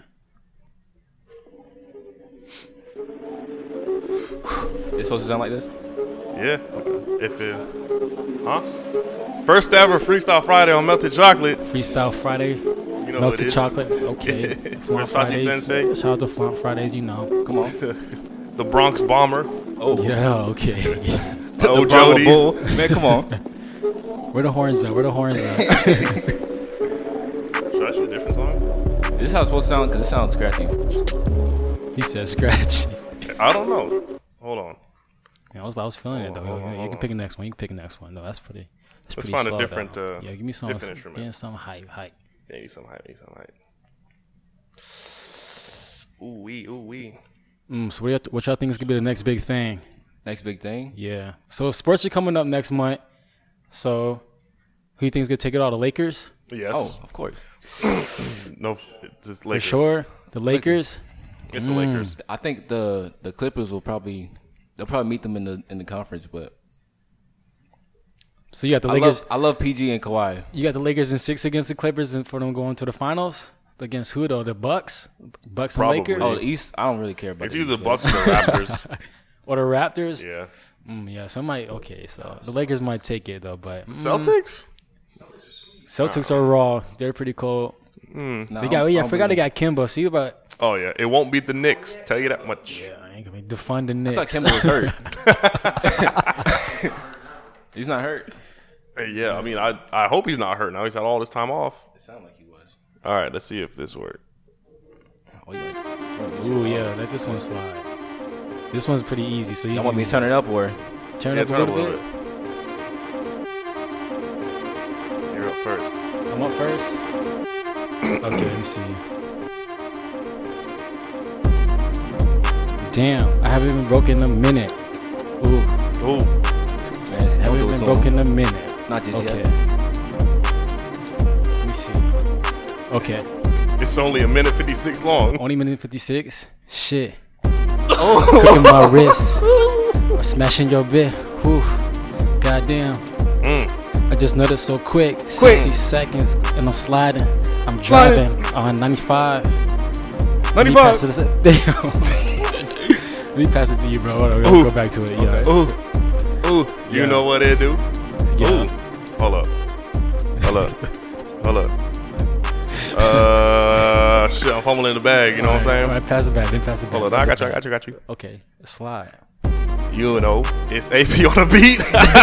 It's supposed to sound like this. Yeah. If it, huh? First ever Freestyle Friday on Melted Chocolate. Freestyle Friday. You know what it Melted is. chocolate. Okay. Flaunt Versace Fridays. Sensei. Shout out to Flaunt Fridays. You know. Come on. The Bronx Bomber. Oh, Yeah. Okay. Oh, Brahma Jody. Bull. Man, come on. Where the horns at? Where the horns at? Should I shoot a different song? This is how it's supposed to sound because it sounds scratchy. He said scratch. I don't know. Hold on. Yeah, I was feeling it though. Hold on, You hold can on. pick the next one. You can pick the next one. No, that's pretty. That's Let's pretty find a slow, different, though. Yeah, give me some. different instrument. Yeah, some hype. Yeah, need some hype. Ooh wee. So what y'all think is gonna be the next big thing? Next big thing. Yeah. So sports are coming up next month. So who you think is gonna take it all? The Lakers Yes. Oh, of course. No, it's just for Lakers. sure. The Lakers. It's the Lakers. I think the Clippers will probably meet them in the conference, but So you got the I Lakers. love PG and Kawhi. You got the Lakers in 6 against the Clippers, and for them going to the finals against who though? The Bucks and Probably. Lakers, Oh, the East. I don't really care about. It's the either East, the Bucks or the Raptors. or the Raptors. Yeah. Yeah. So might okay. So the Lakers might take it though, but Celtics? Celtics are raw. They're pretty cold. No, They got. I forgot they got Kimba. See about. Oh yeah, it won't beat the Knicks. Tell you that much. I ain't gonna be defund the I thought Knicks. Kemba was hurt. He's not hurt. Yeah, I mean, I hope he's not hurt now. He's had all this time off. It sounded like he was. All right, let's see if this works. Oh, you Ooh yeah, let this one slide. This one's pretty easy. So you want me can to turn it up or? turn Yeah, up a turn up little bit. You're up first. I'm up first. Okay, let me see. Damn, I haven't even broken a minute. Ooh, Ooh, Man, I don't haven't do it even to broken him. a minute. Not just Okay. yet. Let me see. Okay, it's only a minute 56 long. only minute 56. Shit. Cooking my wrist. Smashing your bit. Whew. Goddamn. I just nutted so quick. 60 seconds and I'm sliding. I'm driving on 95. Let me pass it. Damn. Let me pass it to you, bro. Hold on, Ooh. go back to it. Yeah. Ooh, you Yeah. know what it do? Yeah. Ooh, hold up. Shit, I'm fumbling in the bag. You know what I'm saying? All right, pass it back. Then pass it back. Hold up, pass I it got back. you. Okay, slide. You know, it's AP on the beat.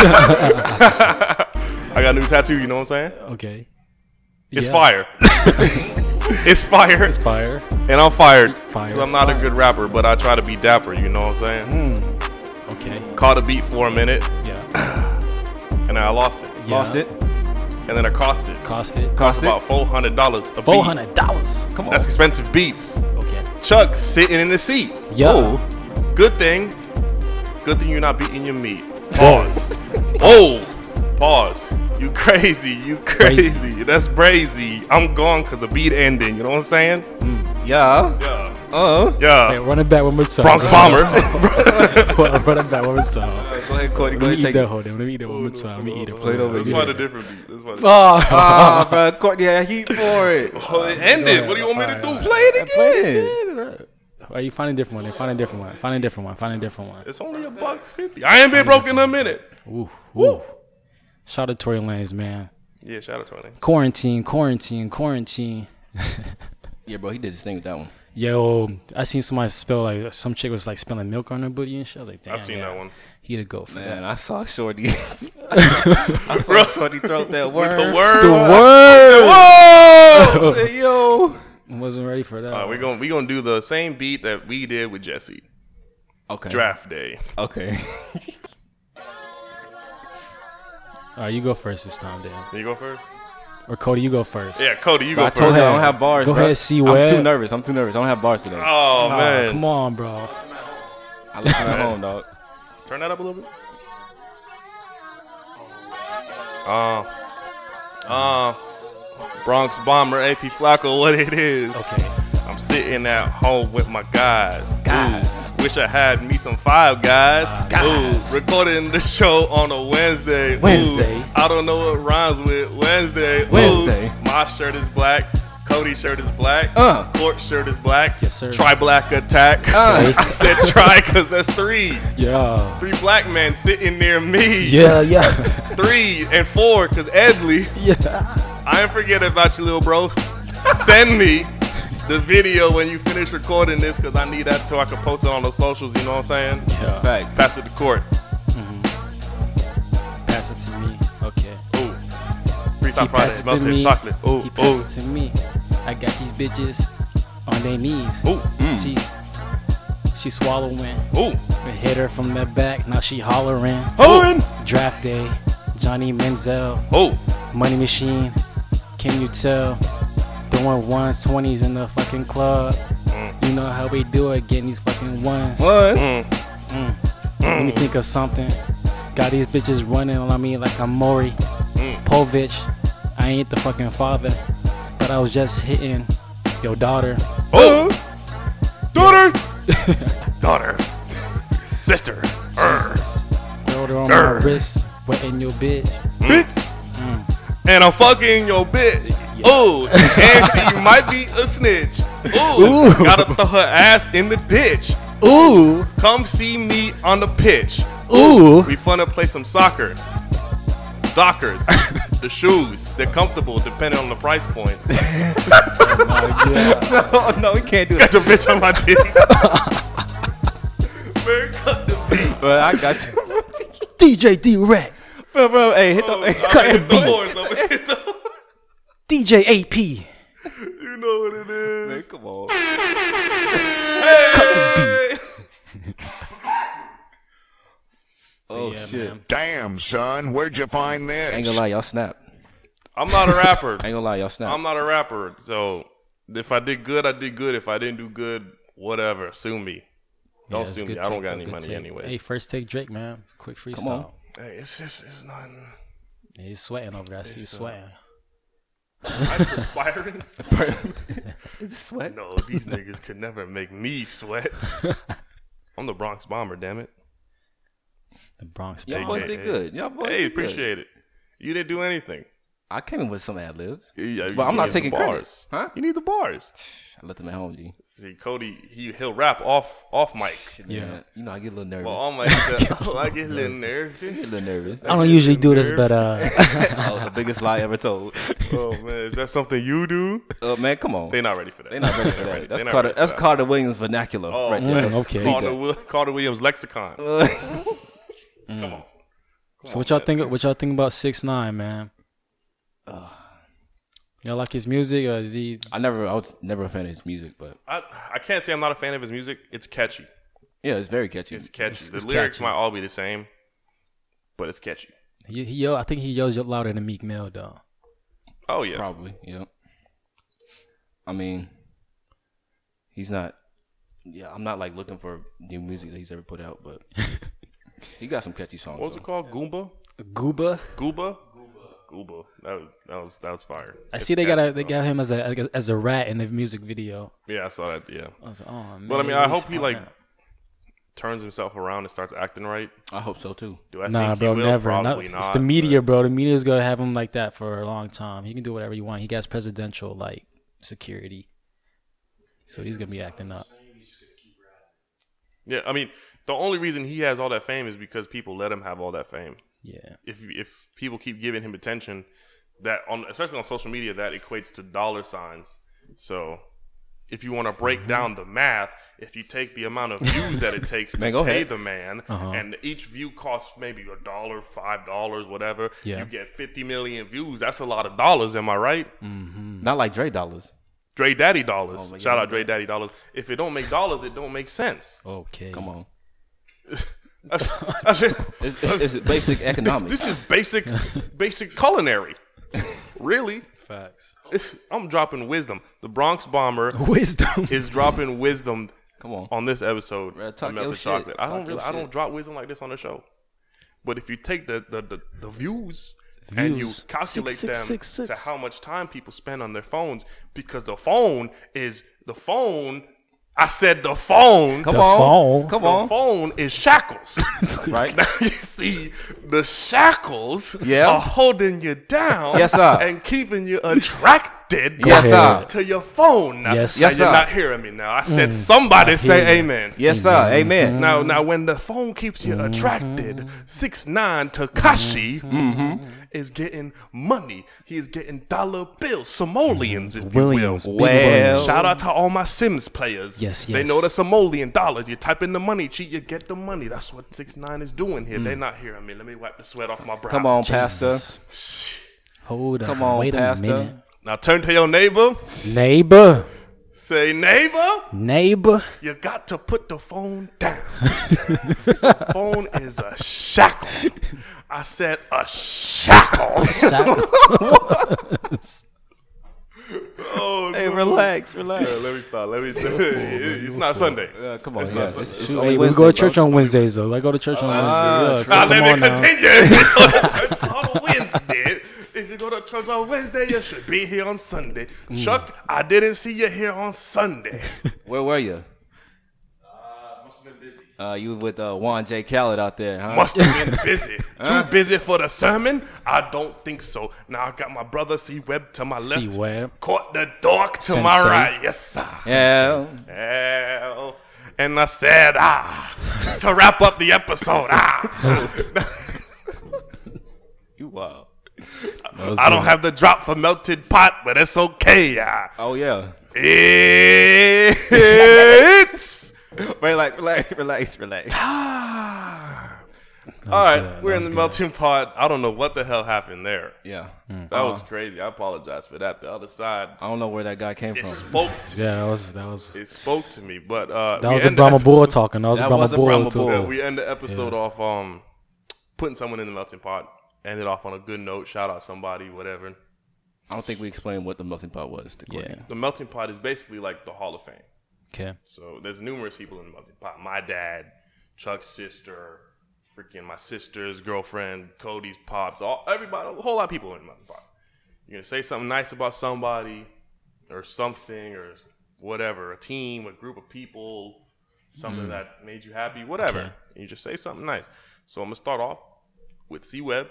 I got a new tattoo. You know what I'm saying? Okay. It's Yeah. fire. It's fire. It's fire. And I'm fired. Fire. 'Cause I'm not a Fire. good rapper, but I try to be dapper. You know what I'm saying? Okay. Caught a beat for a minute, Yeah. and then I lost it. Yeah. Lost it. And then I cost it. Cost it. Cost it. About $400 a beat. $400. Come on. That's expensive beats. Okay. Chuck sitting in the seat. Yeah. Oh, good thing. Good thing you're not beating your meat. Pause. Oh, pause. You crazy. You crazy. That's brazy. I'm gone because the beat ending. You know what I'm saying? Yeah. Yeah. Uh-huh. Hey, run it back one more time. Bronx Bomber. Run it back one more time. Go ahead, Cody. Go Let me ahead, eat take that it. whole thing. Let me eat that one more time. Let me eat it. Play it over Let's again. find a different beat. Let's find a Oh, Ah, bro, Courtney had heat for it. Oh, it ended. What do you want me to do? Play it again. Are you find a different one? Find a different one. Find a different one. Find a different one. It's only $1.50. I ain't been broke in a minute. Ooh, ooh. Shout out to Tory Lanez, man. Yeah, shout out to him. Quarantine. Yeah, bro, he did his thing with that one. Yo, I seen somebody spill like some chick was like spilling milk on her booty and shit. I was like, damn, I seen that one. He had to go for Man, that. I saw Shorty. I saw Shorty throw that word. The word. The word. Whoa! I said, yo. Wasn't ready for that. We're gonna do the same beat that we did with Jesse. Okay. Draft day. Okay. All right, you go first this time, Dan. You go first. Or Cody, you go first. Yeah, Cody, you Bro, go I told first. her I don't have bars. Go bro. ahead, C. I'm Webb. too nervous. I don't have bars today. Oh man, Come on, bro. I listen at home, dog. turn that up a little bit. Bronx Bomber, AP Flacco, what it is. Okay. I'm sitting at home with my guys. Guys. Ooh, wish I had me some Five Guys. Guys. Ooh, recording the show on a Wednesday. Wednesday. Ooh, I don't know what rhymes with Wednesday. Ooh, Wednesday. my shirt is black. Cody's shirt is black. Court's shirt is black. Yes, sir. Try black attack. I said try because that's three. Yeah. 3 black men sitting near me. Yeah, yeah. 3 and 4 because Edley. Yeah. I ain't forget about you, little bro. Send me the video when you finish recording this because I need that so I can post it on the socials. You know what I'm saying? Yeah. Fact. Pass it to court. Pass it to me. Okay. Ooh. Freestyle He Friday. passes to Melted me. chocolate. Ooh. He Ooh. passes it to me. I got these bitches on their knees. Ooh. She swallowing. Ooh. We hit her from the back. Now she hollering. Hollering. Draft day. Johnny Manziel. Ooh. Money Machine. Can you tell? Throwing 1s, 20s in the fucking club. You know how we do it, getting these fucking ones. What? Let me think of something. Got these bitches running on me like I'm Maury Povich. I ain't the fucking father, but I was just hitting your daughter. Oh. Daughter. Daughter. Sister. Throw her on my wrist, wetting your bitch. And I'm fucking your bitch. Ooh, and she might be a snitch. Ooh, gotta throw her ass in the ditch. Ooh, Come see me on the pitch. ooh. We finna play some soccer. Dockers, the shoes, they're comfortable depending on the price point. No, we can't do Got that. your bitch on my dick. Man, cut the beat. But I got you. DJ D-Rec, Bro, hey, hit the. Cut the beat. horns over here, though. DJ AP. You know what it is. Man, come on. Oh Yeah, shit! man. Damn, son, where'd you find this? Ain't gonna lie, y'all snap. I'm not a rapper. Ain't gonna lie, y'all snap. I'm not a rapper. So if I did good, I did good. If I didn't do good, whatever. Sue me. Don't Yeah, sue it's me. good I don't take, got though, any good money take. anyways. Hey, first take Drake, man. Quick freestyle. on. Hey, it's nothing. He's sweating over there. I see you sweating. I'm perspiring. Is it sweat? No, these niggas could never make me sweat. I'm the Bronx Bomber, damn it. The Bronx. Y'all Bomber. boys did good. Y'all boys Hey, did good. appreciate it. You didn't do anything. I came in with some ad libs, Yeah, but I'm you not need taking the credit. bars. Huh? You need the bars. I left them at home, G. See, Cody, he'll rap off mic. Yeah. Man, you know I get a little nervous. Well, on mic, I get a little nervous. I get a little nervous. I don't usually do this, but That was the biggest lie ever told. Oh man, is that something you do? Man, come on. They not ready for that. They're not ready for They that. That's not Carter. ready for That's that. Carter Williams vernacular, Oh, right man. there. okay. Carter Williams lexicon. Come on. So what y'all think? What y'all think about 6ix9ine, man? Y'all like his music, or is he? I was never a fan of his music, but I can't say I'm not a fan of his music. It's catchy. yeah, it's very catchy. It's catchy. It's The lyrics catchy. might all be the same, but it's catchy. I think he yells louder than Meek Mill, though. Oh yeah. Probably, yeah. I mean, he's not Yeah, I'm not like looking for new music that he's ever put out, but he got some catchy songs. What was it called? Goomba? Gooba. Gooba? Gooba. That was fire. I see they got him as a rat in the music video. Yeah, I saw that. Yeah. I was like, oh man. But I mean, I he's hope he popping like up. turns himself around and starts acting right. I hope so too. Do I Nah, think bro, he will? never. Probably It's not. the media, bro. The media's gonna have him like that for a long time. He can do whatever he wants. He got presidential like security, so he's gonna be acting up. Yeah, I mean, the only reason he has all that fame is because people let him have all that fame. Yeah, If people keep giving him attention, especially on social media, that equates to dollar signs. So if you want to break down the math, if you take the amount of views that it takes to Man, go pay ahead. the man, and each view costs maybe $1, $5, whatever, Yeah. you get 50 million views. That's a lot of dollars, am I right? Not like Dre dollars. Dre Daddy dollars. Oh, my Shout God. out Dre Daddy dollars. If it don't make dollars, it don't make sense. okay. Come on, I said, it's basic economics. this is basic culinary. Really? Facts. I'm dropping wisdom. The Bronx Bomber Wisdom. is dropping wisdom Come on. on this episode Bruh, of talk your Melted shit. Chocolate. I Talk your don't shit. drop wisdom like this on the show. But if you take the views and you Views. calculate Six, them six, six, to six. how much time people spend on their phones, because the phone. I said the phone. Come The on, phone. come The on, phone is shackles. right? Now you see, the shackles Yeah. are holding you down Yes, sir. and keeping you attracted Yes, sir. to your phone. Now, Yes. now Yes, you're sir. not hearing me now. I said somebody say hear you. amen. Yes, sir. Amen. Now, when the phone keeps you attracted, 6ix9ine Tekashi is getting money. He is getting dollar bills, simoleons, if Williams. you Big will. Well. Williams. Shout out to all my Sims players. Yes, They yes. know the simoleon dollars. You type in the money cheat, you get the money. That's what 6ix9ine is doing here. They're not hearing me. Let me wipe the sweat off my brow. Come on, Pastor. Hold on. Come on, Wait Pastor. a minute. Now turn to your neighbor. Neighbor. Say, neighbor, you got to put the phone down. The phone is a shackle. I said a shackle. Oh, Hey, no. relax. Yeah, let me stop. It's not Sunday. Come on, It's yeah. not Sunday. It's Hey, only we go Wednesday, to church bro. on Wednesdays though. I go to church on Wednesdays. Now Come let me on now. continue. If you go to church on Wednesday, if you go to church on Wednesday, you should be here on Sunday. Chuck, I didn't see you here on Sunday. Where were you? Must have been busy. You with Juan J. Khaled out there, huh? Must have been busy. Too busy for the sermon? I don't think so. Now I got my brother C Webb to my left. C-Webb. Caught the dog to my Sensei. right. Yes, sir. Yeah. Well, and I said, to wrap up the episode, You wild. I don't have the drop for melted pot, but it's okay. Oh yeah. It's Relax. all right. good. We're That in was the good. melting pot. I don't know what the hell happened there. Yeah. That was crazy. I apologize for that. The other side, I don't know where that guy came it from. spoke. Yeah, that was It spoke to me, but that we was a end the Brahma Bull episode- talking. That was a That Brahma was a Bull Brahma talking. Bull. Yeah, we end the episode off putting someone in the melting pot. Ended off on a good note. Shout out somebody, whatever. I don't think we explained what the melting pot was. To Courtney. Yeah. The melting pot is basically like the Hall of Fame. Okay. So there's numerous people in the melting pot. My dad, Chuck's sister, freaking my sister's girlfriend, Cody's pops, everybody, a whole lot of people in the melting pot. You're gonna say something nice about somebody or something or whatever, a team, a group of people, something that made you happy, whatever. Okay. And you just say something nice. So I'm gonna start off with C Webb.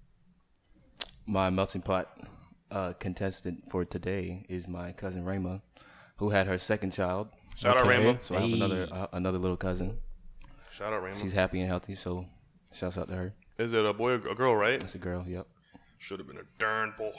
My melting pot contestant for today is my cousin Rayma, who had her second child. Shout out Rayma. So I have another little cousin. Shout out Raymond. She's happy and healthy, so shouts out to her. Is it a boy or a girl, right? It's a girl. Yep. Should have been a darn boy.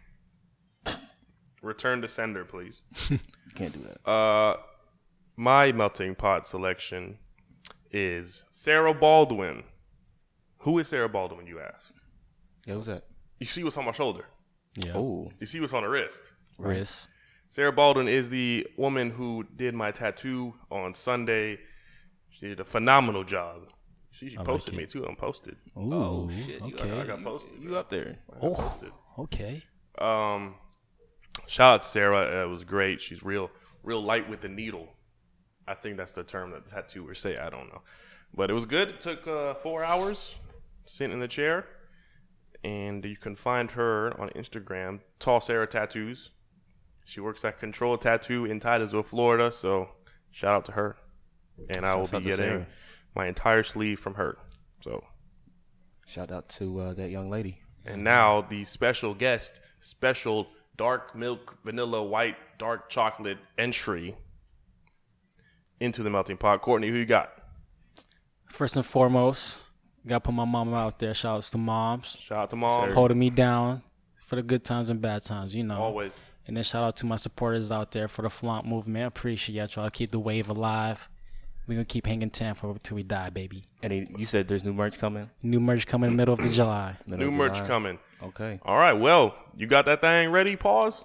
Return to sender, please. You can't do that. My melting pot selection is Sarah Baldwin. Who is Sarah Baldwin, you ask? Yeah, who's that? You see what's on my shoulder. Yeah. Oh, You see what's on the wrist. Wrist. Sarah Baldwin is the woman who did my tattoo on Sunday. She did a phenomenal job. She posted me too. I'm posted. Ooh, oh shit! You Okay. I got posted. You up there? Oh, Posted. okay. Shout out to Sarah. It was great. She's real light with the needle. I think that's the term that the tattooers say. I don't know. But it was good. It took 4 hours sitting in the chair. And you can find her on Instagram, Tall Sarah Tattoos. She works at Control Tattoo in Titusville, Florida. So shout out to her. And I will be getting my entire sleeve from her. So shout out to that young lady. And now the special guest, special dark milk, vanilla, white, dark chocolate entry into the melting pot. Courtney, who you got? First and foremost, gotta put my mama out there. Shout outs to moms. Shout out to mom. Holding me down for the good times and bad times, you know. Always. And then shout out to my supporters out there for the flaunt movement. Appreciate y'all. Keep the wave alive. We're going to keep hanging 10 till we die, baby. And you said there's new merch coming? New merch coming in the middle of the July. New merch coming. Okay. All right. Well, you got that thing ready? Pause.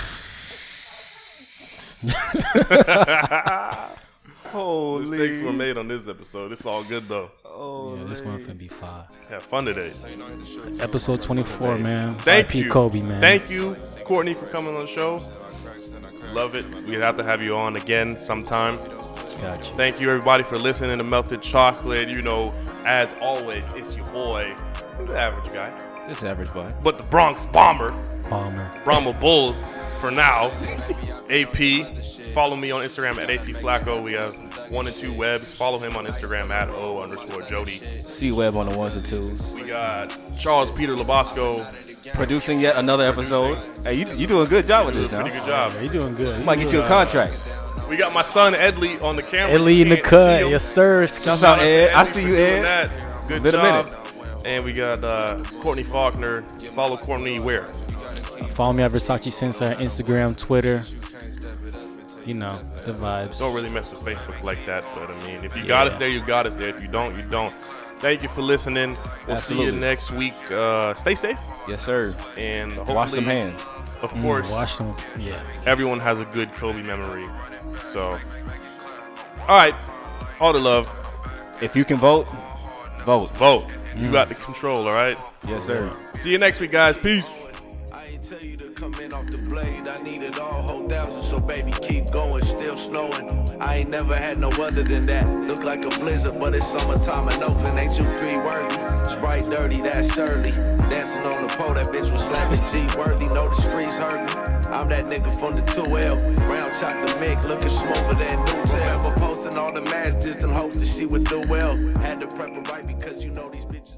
Holy. Mistakes were made on this episode. It's all good, though. Yeah, this one finna be fire. Have fun today. Episode 24, man. Thank you. Kobe, man. Thank you, Courtney, for coming on the show. Love it. We'd have to have you on again sometime. Gotcha. Thank you, everybody, for listening to Melted Chocolate. You know, as always, it's your boy, the average guy, This average boy. but the Bronx Bomber, Bomber. Brahma Bull for now. AP. Follow me on Instagram at AP Flacco. We have 1 and 2 webs. Follow him on Instagram at O_Jody. C-Web on the ones and twos. We got Charles Peter Labosco. Producing yet another episode. Hey, you doing a good job with this now. Pretty good job. Yeah, you doing good. We might get you a contract. We got my son Edley on the camera. Ellie You in the can't cut. see him. Yes, sir. Shouts out, Ed. I see you, for doing Ed. that. Good Been a job. minute. And we got Courtney Faulkner. Follow Courtney where? Follow me at Versace Sensei on Instagram, Twitter. You know, the vibes. Don't really mess with Facebook like that, but I mean, if you got us there, you got us there. If you don't, you don't. Thank you for listening. We'll see Absolutely. you next week. Stay safe, Yes, sir. and hopefully, Wash them hands. Of course, Watch them. Yeah. everyone has a good Kobe memory. So, all right, all the love. If you can vote, vote. Vote. You got the control. All right. Yes, sir. See you next week, guys. Peace. I ain't tell you to come in off the blade. I need it all, whole thousand, so baby, keep going. Still snowing. I ain't never had no other than that. Look like a blizzard, but it's summertime in Oakland. Ain't you free worthy? Sprite dirty, that's early. Dancing on the pole, that bitch was slamming G worthy. Know the streets hurting. I'm that nigga from the 2L. Brown chocolate milk, looking smoother than Nutella. But posting all the masks just in hopes that she would do well. Had to prep her right because you know these bitches.